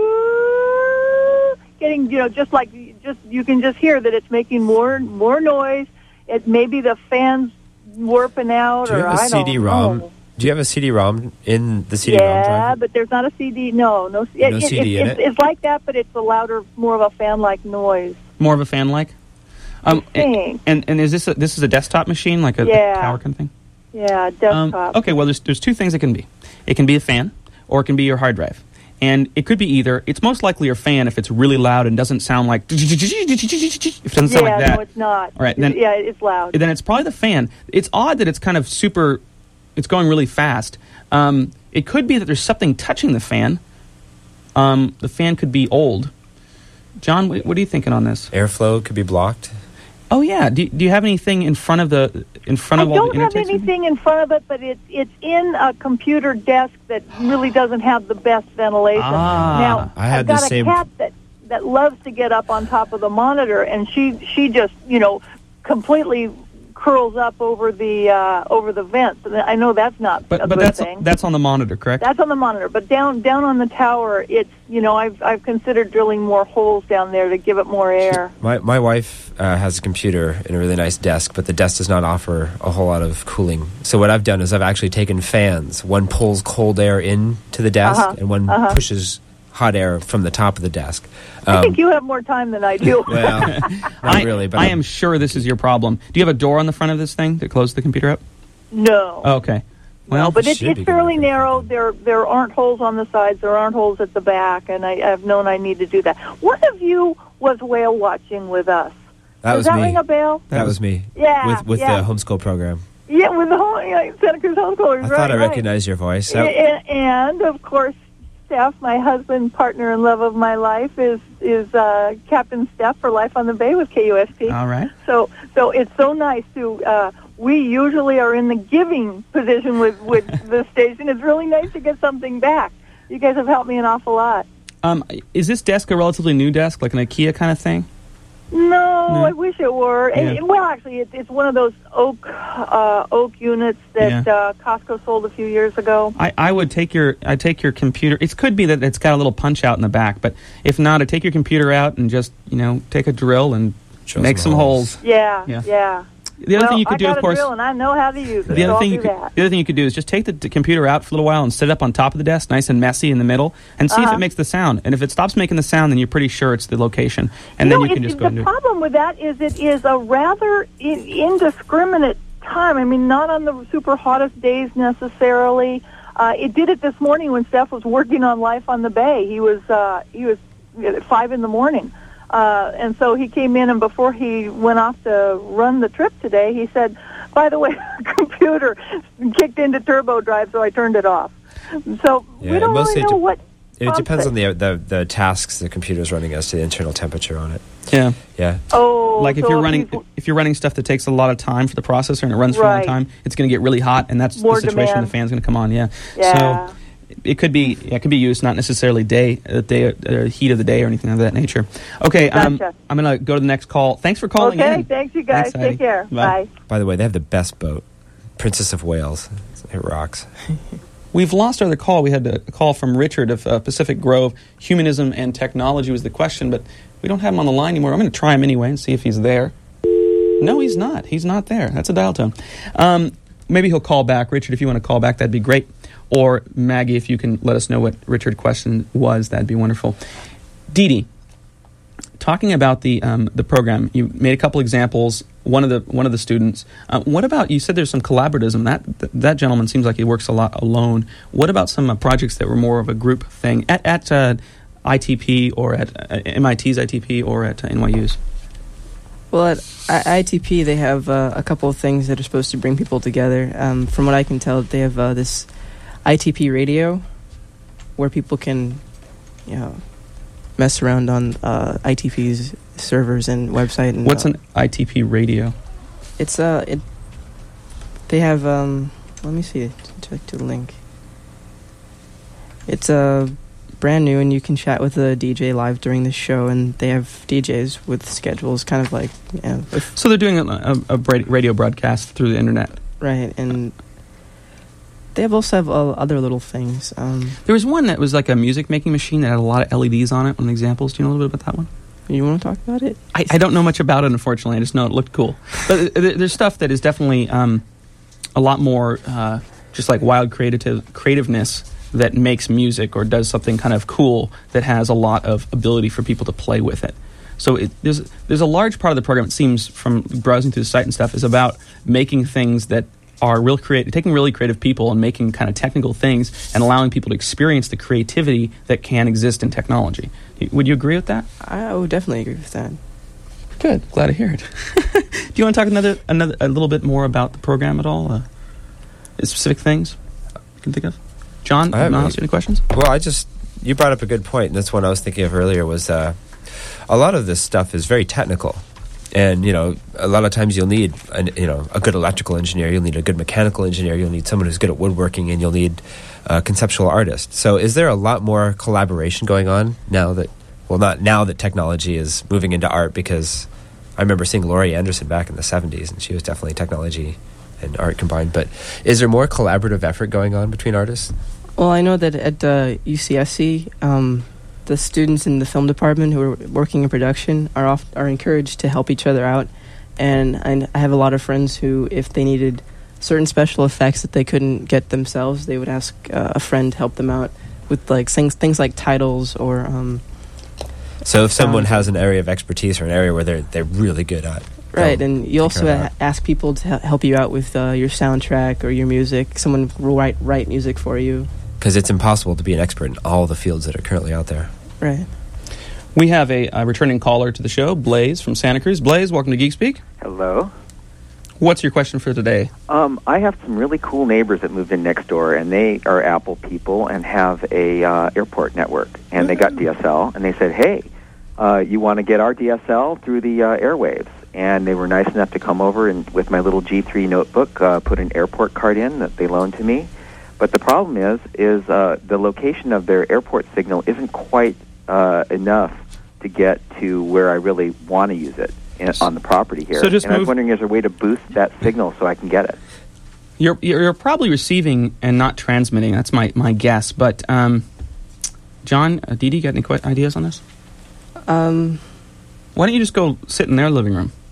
Getting, you know, just like just you can just hear that it's making more more noise. It maybe the fans warping out, Do you or have a I don't C D ROM? know. Do you have a C D ROM in the C D ROM Yeah, drive? but there's not a C D. No, no, No C D in it's, it? It's like that, but it's a louder, more of a fan-like noise. More of a fan like? Um, I think. and and is this a, this is a desktop machine, like a, Yeah. a tower kind of thing? Yeah, Um, desktop. okay, well, there's there's two things it can be. It can be a fan, or it can be your hard drive. And it could be either. It's most likely your fan if it's really loud and doesn't sound like... If it doesn't sound yeah, like that. no, it's not. All right, It's- then- yeah, it's loud. Then it's probably the fan. It's odd that it's kind of super... It's going really fast. Um, it could be that there's something touching the fan. Um, the fan could be old. John, what, what are you thinking on this? Airflow could be blocked. Oh yeah. Do, do you have anything in front of the in front I of all don't the have intertext? anything in front of it, but it's it's in a computer desk that really doesn't have the best ventilation. Ah. now, I had I've got the a same- cat that that loves to get up on top of the monitor, and she she just you know completely curls up over the uh, over the vents. And I know that's not a But but good that's thing. that's on the monitor, correct? That's on the monitor, but down down on the tower, it's you know I've I've considered drilling more holes down there to give it more air. My my wife uh, has a computer and a really nice desk, but the desk does not offer a whole lot of cooling. So what I've done is I've actually taken fans. One pulls cold air into the desk, Uh-huh, and one uh-huh. pushes hot air from the top of the desk. I Um, think you have more time than I do. well, not I, really, but I I'm- am sure this is your problem. Do you have a door on the front of this thing that closes the computer up? no. Oh, okay. Well, No, but it it, should it's be fairly good. narrow. There there aren't holes on the sides. There aren't holes at the back, and I, I've known I need to do that. One of you was whale watching with us. that Does was that me. ring a bell? That was me. Yeah, With with yeah. the homeschool program. Yeah, with the whole yeah, Santa Cruz homeschoolers. I right, thought I right. recognized your voice. A- That- a- And of course, Steph, my husband, partner, and love of my life, is is uh, Captain Steph for Life on the Bay with K U S P. all right. So, so it's so nice to. Uh, we usually are in the giving position with with the station. It's really nice to get something back. You guys have helped me an awful lot. Um, is this desk a relatively new desk, like an IKEA kind of thing? No, I wish it were. Yeah. And- well, actually, it's it's one of those oak uh, oak units that Yeah. uh, Costco sold a few years ago. I, I would take your I take your computer. It could be that it's got a little punch out in the back, but if not, I take your computer out and just you know take a drill and Drill make some some holes. holes. Yeah, Yeah. yeah. The other well, thing you could I do, got of a course, drill and I know how to use it. the so other I'll thing do you could, that. the other thing you could do is just take the t- computer out for a little while and sit it up on top of the desk, nice and messy in the middle, and see if Uh-huh. it makes the sound. And if it stops making the sound, then you're pretty sure it's the location, and you then know, you can it- just go the and do it. problem with that is it is a rather in, indiscriminate time. I mean, not on the super hottest days necessarily. Uh, it did it this morning when Steph was working on Life on the Bay. He was uh, he was at five in the morning, uh, and so he came in, and before he went off to run the trip today, he said, "By the way, the computer kicked into turbo drive, so I turned it off." So Yeah, we don't mostly really it know de- what. It depends on prompts the, the the tasks the computer's running as to the internal temperature on it. Yeah. Yeah. it. Oh, Like if so you're running, he's- if you're running stuff that takes a lot of time for the processor and it runs for a long Right. time, it's going to get really hot, and that's More the situation. demand. The fan's going to come on. Yeah. Yeah. So it could be, yeah, it could be used not necessarily day, uh, day, uh, heat of the day or anything of that nature. Okay. Um, Gotcha. I'm going to go to the next call. Thanks for calling Okay, in. thanks you guys. Thanks, Heidi. Take care. Bye. By the way, they have the best boat, Princess of Wales. It rocks. We've lost our other call. We had a call from Richard of uh, Pacific Grove. Humanism and technology was the question, but we don't have him on the line anymore. I'm going to try him anyway and see if he's there. No, he's not. He's not there. That's a dial tone. Um, maybe he'll call back. Richard, if you want to call back, that'd be great. Or Maggie, if you can let us know what Richard's question was, that'd be wonderful. Dee Dee, talking about the um, the program, you made a couple examples. One of the one of the students. Uh, what about, you said there's some collaboratism. That th- that gentleman seems like he works a lot alone. What about some uh, projects that were more of a group thing at at uh, I T P or at uh, M I T's I T P or at uh, N Y U's? Well, at I- ITP, they have uh, a couple of things that are supposed to bring people together. Um, from what I can tell, they have uh, this I T P radio where people can, you know, mess around on uh, I T P's servers and website. And What's uh, an I T P radio? It's uh, it. They have um. Let me see. Check the link. It's uh, brand new, and you can chat with a D J live during the show. And they have D Js with schedules, kind of like, you know, if, So they're doing a, a, a bra- radio broadcast through the internet. right. And they have also have uh, other little things. Um, There was one that was like a music making machine that had a lot of L E Ds on it. One of the examples. Do you know a little bit about that one? you want to talk about it? I, I don't know much about it, unfortunately. I just know it looked cool. But uh, there- there's stuff that is definitely um, a lot more uh, just like wild creative creativeness that makes music or does something kind of cool that has a lot of ability for people to play with it. So it, there's there's a large part of the program, it seems, from browsing through the site and stuff, is about making things that are real creative, taking really creative people and making kind of technical things and allowing people to experience the creativity that can exist in technology. Would you agree with that? I would definitely agree with that. Good. Glad to hear it. Do you want to talk another, another, a little bit more about the program at all? Uh, specific things you can think of? John, I have you any- ask you any questions? Well, I just, you brought up a good point, and that's one I was thinking of earlier, was uh, a lot of this stuff is very technical. And, you know, a lot of times you'll need, an, you know, a good electrical engineer, you'll need a good mechanical engineer, you'll need someone who's good at woodworking, and you'll need a conceptual artist. So is there a lot more collaboration going on now that, well, not now that technology is moving into art, because I remember seeing Laurie Anderson back in the seventies, and she was definitely technology and art combined. But is there more collaborative effort going on between artists? Well, I know that at uh, U C S C, um, the students in the film department who are working in production are oft- are encouraged to help each other out. And I, I have a lot of friends who, if they needed certain special effects that they couldn't get themselves, they would ask uh, a friend to help them out with like things things like titles or. Um, So if someone sounds. has an area of expertise or an area where they're they're really good at, Right, they'll and you take also care of a- that. ask people to hel- help you out with uh, your soundtrack or your music. Someone will write write music for you. because it's impossible to be an expert in all the fields that are currently out there. Right. We have a, a returning caller to the show, Blaze from Santa Cruz. Blaze, welcome to Geek Speak. Hello. What's your question for today? Um, I have some really cool neighbors that moved in next door, and they are Apple people and have a uh, airport network, and they got D S L, and they said, hey, uh, you want to get our D S L through the uh, airwaves? And they were nice enough to come over and, with my little G three notebook, uh, put an airport card in that they loaned to me. But the problem is, is uh, the location of their airport signal isn't quite uh, enough to get to where I really want to use it in, on the property here. So just and I was move- wondering, is there a way to boost that signal so I can get it? You're you're probably receiving and not transmitting. That's my, my guess. But um, John, uh, Dee Dee, got any qu- ideas on this? Um, Why don't you just go sit in their living room?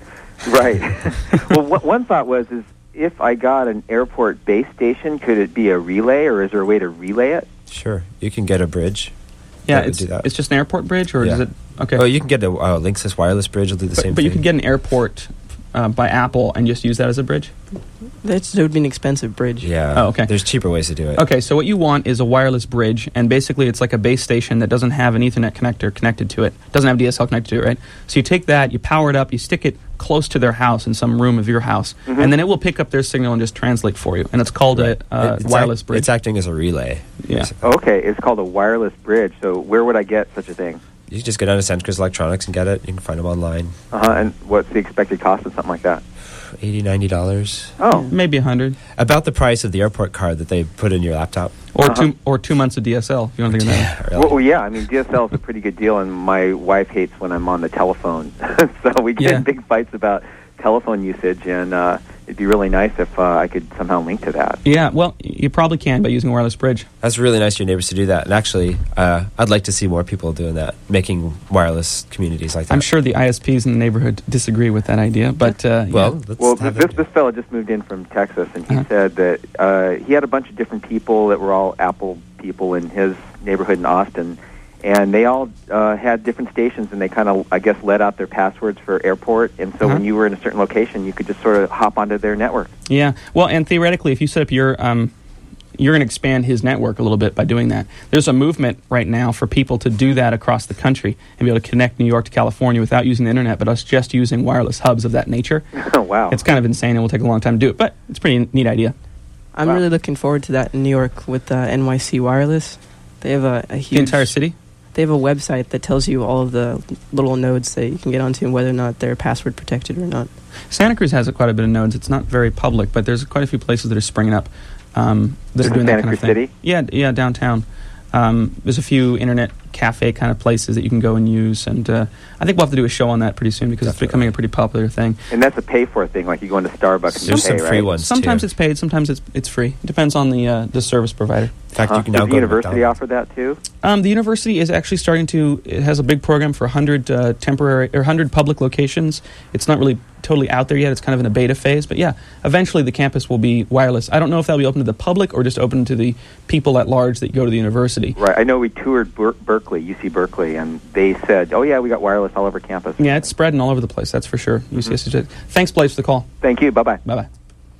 Right. Well, what, one thought was is if I got an airport base station, could it be a relay, or is there a way to relay it? Sure, you can get a bridge. Yeah, that would it's, do that. it's just an airport bridge, or Yeah. is it okay? Oh, you can get a uh, Linksys wireless bridge. It'll do the but same but thing. you can get an airport uh, by Apple and just use that as a bridge. That's, that would be an expensive bridge. Yeah. Oh, okay. There's cheaper ways to do it. Okay, so what you want is a wireless bridge, and basically it's like a base station that doesn't have an Ethernet connector connected to it. Doesn't have D S L connected to it, right? So you take that, you power it up, you stick it close to their house in some room of your house, Mm-hmm. and then it will pick up their signal and just translate for you. And it's called a uh, It- it's wireless act- bridge. It's acting as a relay. Yeah. Okay, it's called a wireless bridge. So where would I get such a thing? You can just go down to Santa Cruz Electronics and get it. You can find them online. Uh-huh. And what's the expected cost of something like that? eighty dollars, ninety dollars. Oh, Maybe a hundred, About the price of the airport card that they put in your laptop. or Uh-huh. two, or two months of D S L. If you want to think of that. Really. well, well, yeah. I mean, D S L is a pretty good deal, and my wife hates when I'm on the telephone. So we get Yeah. in big fights about telephone usage, and uh, it'd be really nice if uh, I could somehow link to that. Yeah, well, you probably can by using a wireless bridge. That's really nice of your neighbors to do that. And actually, uh, I'd like to see more people doing that, making wireless communities like that. I'm sure the I S Ps in the neighborhood disagree with that idea, but uh, Well, yeah. let's Well, have this, it. this fellow just moved in from Texas, and he Uh-huh. said that uh, he had a bunch of different people that were all Apple people in his neighborhood in Austin, and they all uh, had different stations, and they kind of, I guess, let out their passwords for airport, and so Uh-huh. when you were in a certain location, you could just sort of hop onto their network. Yeah, well, and theoretically, if you set up your, um, you're going to expand his network a little bit by doing that. There's a movement right now for people to do that across the country and be able to connect New York to California without using the internet, but us just using wireless hubs of that nature. Oh, wow. It's kind of insane and will take a long time to do it, but it's a pretty neat idea. I'm Wow. really looking forward to that in New York with uh, N Y C Wireless. They have a, a huge... The entire city? They have a website that tells you all of the little nodes that you can get onto and whether or not they're password protected or not. Santa Cruz has a quite a bit of nodes. It's not very public, but there's quite a few places that are springing up um, that are In doing Santa that kind of Cruz thing. City? Yeah, yeah, downtown. Um, there's a few internet cafe kind of places that you can go and use, and uh, I think we'll have to do a show on that pretty soon because it's Definitely. becoming a pretty popular thing. And that's a pay-for thing, like you go into Starbucks and There's you pay, some free right? ones Sometimes too. it's paid, sometimes it's it's free. It depends on the uh, the service provider. In fact, Huh? you can now Does go the to university McDonald's. offer that too? Um, the university is actually starting to. It has a big program for one hundred uh, temporary or one hundred public locations. It's not really totally out there yet. It's kind of in a beta phase, but yeah, eventually the campus will be wireless. I don't know if that'll be open to the public or just open to the people at large that go to the university. Right. I know we toured Ber- Berkeley, U C Berkeley, and they said, "Oh yeah, we got wireless all over campus." Yeah, it's spreading all over the place. That's for sure. U C S H. Thanks, Blaze, for the call. Thank you. Bye bye. Bye bye.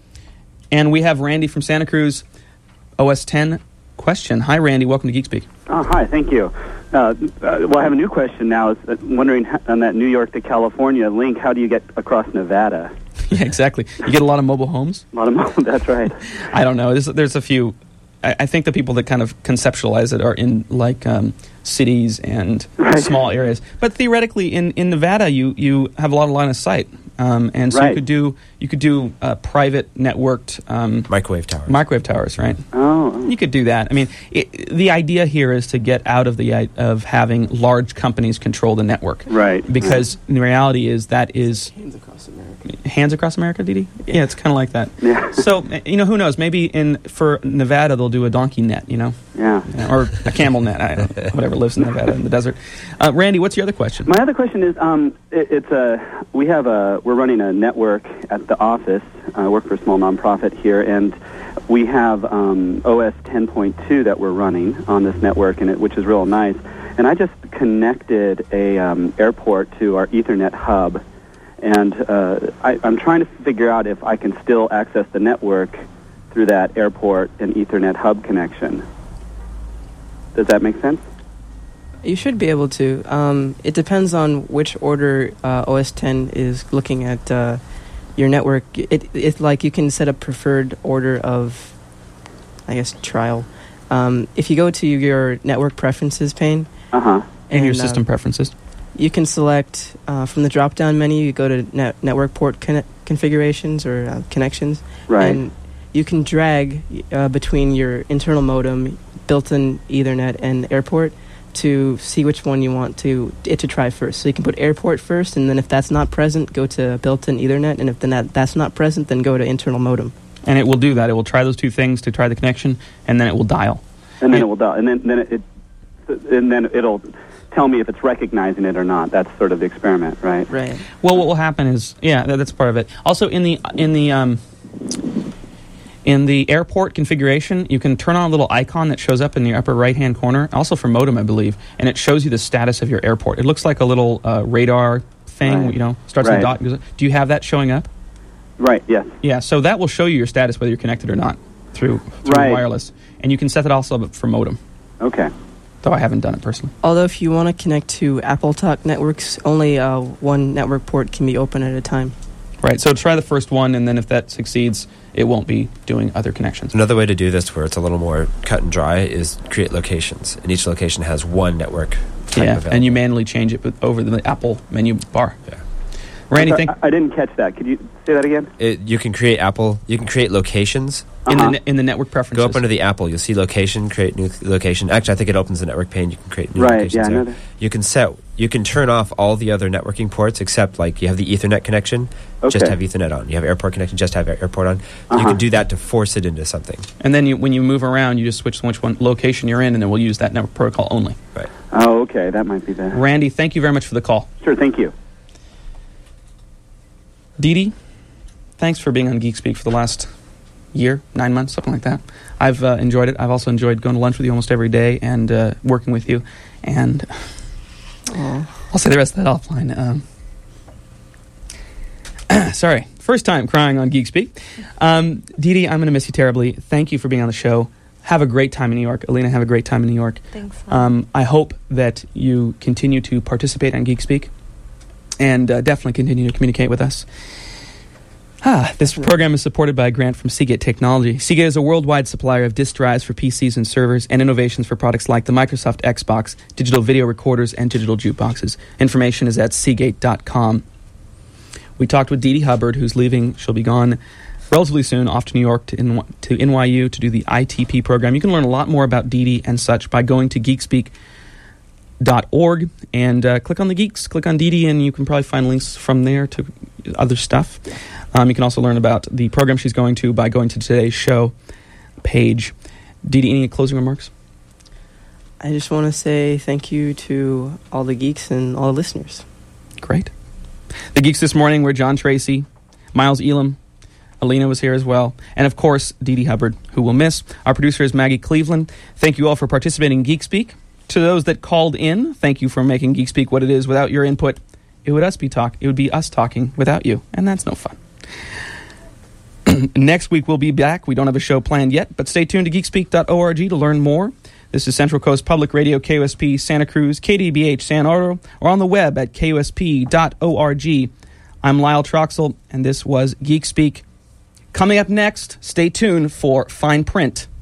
And we have Randy from Santa Cruz. O S ten question. Hi, Randy. Welcome to GeekSpeak. Oh, hi, thank you. Uh, uh, well, I have a new question now. Is uh, wondering ho- on that New York to California link, how do you get across Nevada? Yeah, exactly. You get a lot of mobile homes. A lot of mo- that's right. I don't know. There's, there's a few. I, I think the people that kind of conceptualize it are in like um, cities and Right. small areas. But theoretically, in, in Nevada, you, you have a lot of line of sight, um, and so you Right. could do you could do uh, private networked um, Microwave towers. microwave towers, right? Oh, You could do that. I mean, it, the idea here is to get out of the i- of having large companies control the network, right. because the reality is that is Hands across America. hands across America, Didi. Yeah, it's kind of like that. Yeah. So uh, you know, who knows? Maybe in for Nevada they'll do a donkey net, you know, Yeah. or a camel net. I don't know, whatever lives in Nevada in the desert. Uh, Randy, what's your other question? My other question is, um, it, it's a we have a we're running a network at the office. I work for a small nonprofit here, and we have um, O S ten point two that we're running on this network, and it, which is real nice. And I just connected a um, airport to our Ethernet hub, and uh, I, I'm trying to figure out if I can still access the network through that airport and Ethernet hub connection. Does that make sense? You should be able to. Um, it depends on which order uh, O S ten is looking at uh, your network. It, it's like you can set a preferred order of, I guess, trial. Um, if you go to your network preferences pane, Uh huh. In your and, uh, system preferences. you can select uh, from the drop-down menu. You go to net- network port conne- configurations or uh, connections, Right. and you can drag uh, between your internal modem, built-in Ethernet, and airport to see which one you want to it to try first. So you can put airport first, and then if that's not present, go to built-in Ethernet, and if then that, that's not present, then go to internal modem. And it will do that. It will try those two things to try the connection, and then it will dial. And then Yeah. it will dial, and then then it, it and then it'll tell me if it's recognizing it or not. That's sort of the experiment, right? Right. Well, what will happen is, yeah, that, that's part of it. Also, in the in the um, in the airport configuration, you can turn on a little icon that shows up in the upper right-hand corner, also for modem, I believe, and it shows you the status of your airport. It looks like a little uh, radar thing, Right. you know, starts Right. with a dot. Do you have that showing up? Right, yes. Yeah, so that will show you your status whether you're connected or not through, through Right. wireless. And you can set that also up for modem, Okay. though I haven't done it personally. Although if you want to connect to Apple Talk networks, only uh, one network port can be open at a time. Right, so try the first one, and then if that succeeds, it won't be doing other connections. Another way to do this, where it's a little more cut and dry, is create locations, and each location has one network type Yeah, available. and you manually change it with, over the Apple menu bar. Yeah. Randy, Sorry, thank I, I didn't catch that. Could you say that again? It, you can create Apple. You can create locations. in Uh-huh. the ne- in the network preferences. Go up under the Apple. You'll see location. Create new location. Actually, I think it opens the network pane. You can create new Right, locations yeah, I know there. that. You can set. You can turn off all the other networking ports except like you have the Ethernet connection. Just Okay. have Ethernet on. You have airport connection. Just have airport on. You Uh-huh. can do that to force it into something. And then you, when you move around, you just switch to which one location you're in, and then we'll use that network protocol only. Right. Oh, okay. That might be the... Randy, thank you very much for the call. Sure, thank you. Dee Dee, thanks for being on Geek Speak for the last year, nine months, something like that. I've uh, enjoyed it. I've also enjoyed going to lunch with you almost every day and uh, working with you. And I'll say the rest of that offline. Um, sorry, first time crying on Geek Speak. Um, Dee Dee, I'm going to miss you terribly. Thank you for being on the show. Have a great time in New York. Alina, have a great time in New York. Thanks. Um, I hope that you continue to participate on Geek Speak and uh, definitely continue to communicate with us. Ah, this program is supported by a grant from Seagate Technology. Seagate is a worldwide supplier of disk drives for P Cs and servers and innovations for products like the Microsoft Xbox, digital video recorders, and digital jukeboxes. Information is at seagate dot com. We talked with Dee Dee Hubbard, who's leaving. She'll be gone relatively soon, off to New York to, N- to N Y U to do the I T P program. You can learn a lot more about Dee Dee and such by going to geekspeak dot org and uh, click on the Geeks, click on Dee Dee, and you can probably find links from there to other stuff. Um, you can also learn about the program she's going to by going to today's show page. Dee Dee, any closing remarks? I just want to say thank you to all the geeks and all the listeners. Great. The Geeks this morning were John Tracy, Miles Elam, Alina was here as well, and of course, Dee Dee Hubbard, who we'll miss. Our producer is Maggie Cleveland. Thank you all for participating in Geek Speak. To those that called in, thank you for making Geek Speak what it is. Without your input, it would us be talk. It would be us talking without you, and that's no fun. Next week we'll be back. We don't have a show planned yet, but stay tuned to geekspeak dot org to learn more. This is Central Coast Public Radio, K U S P Santa Cruz, K D B H San Oro, or on the web at K U S P dot org. I'm Lyle Troxel, and this was Geek Speak. Coming up next, stay tuned for Fine Print.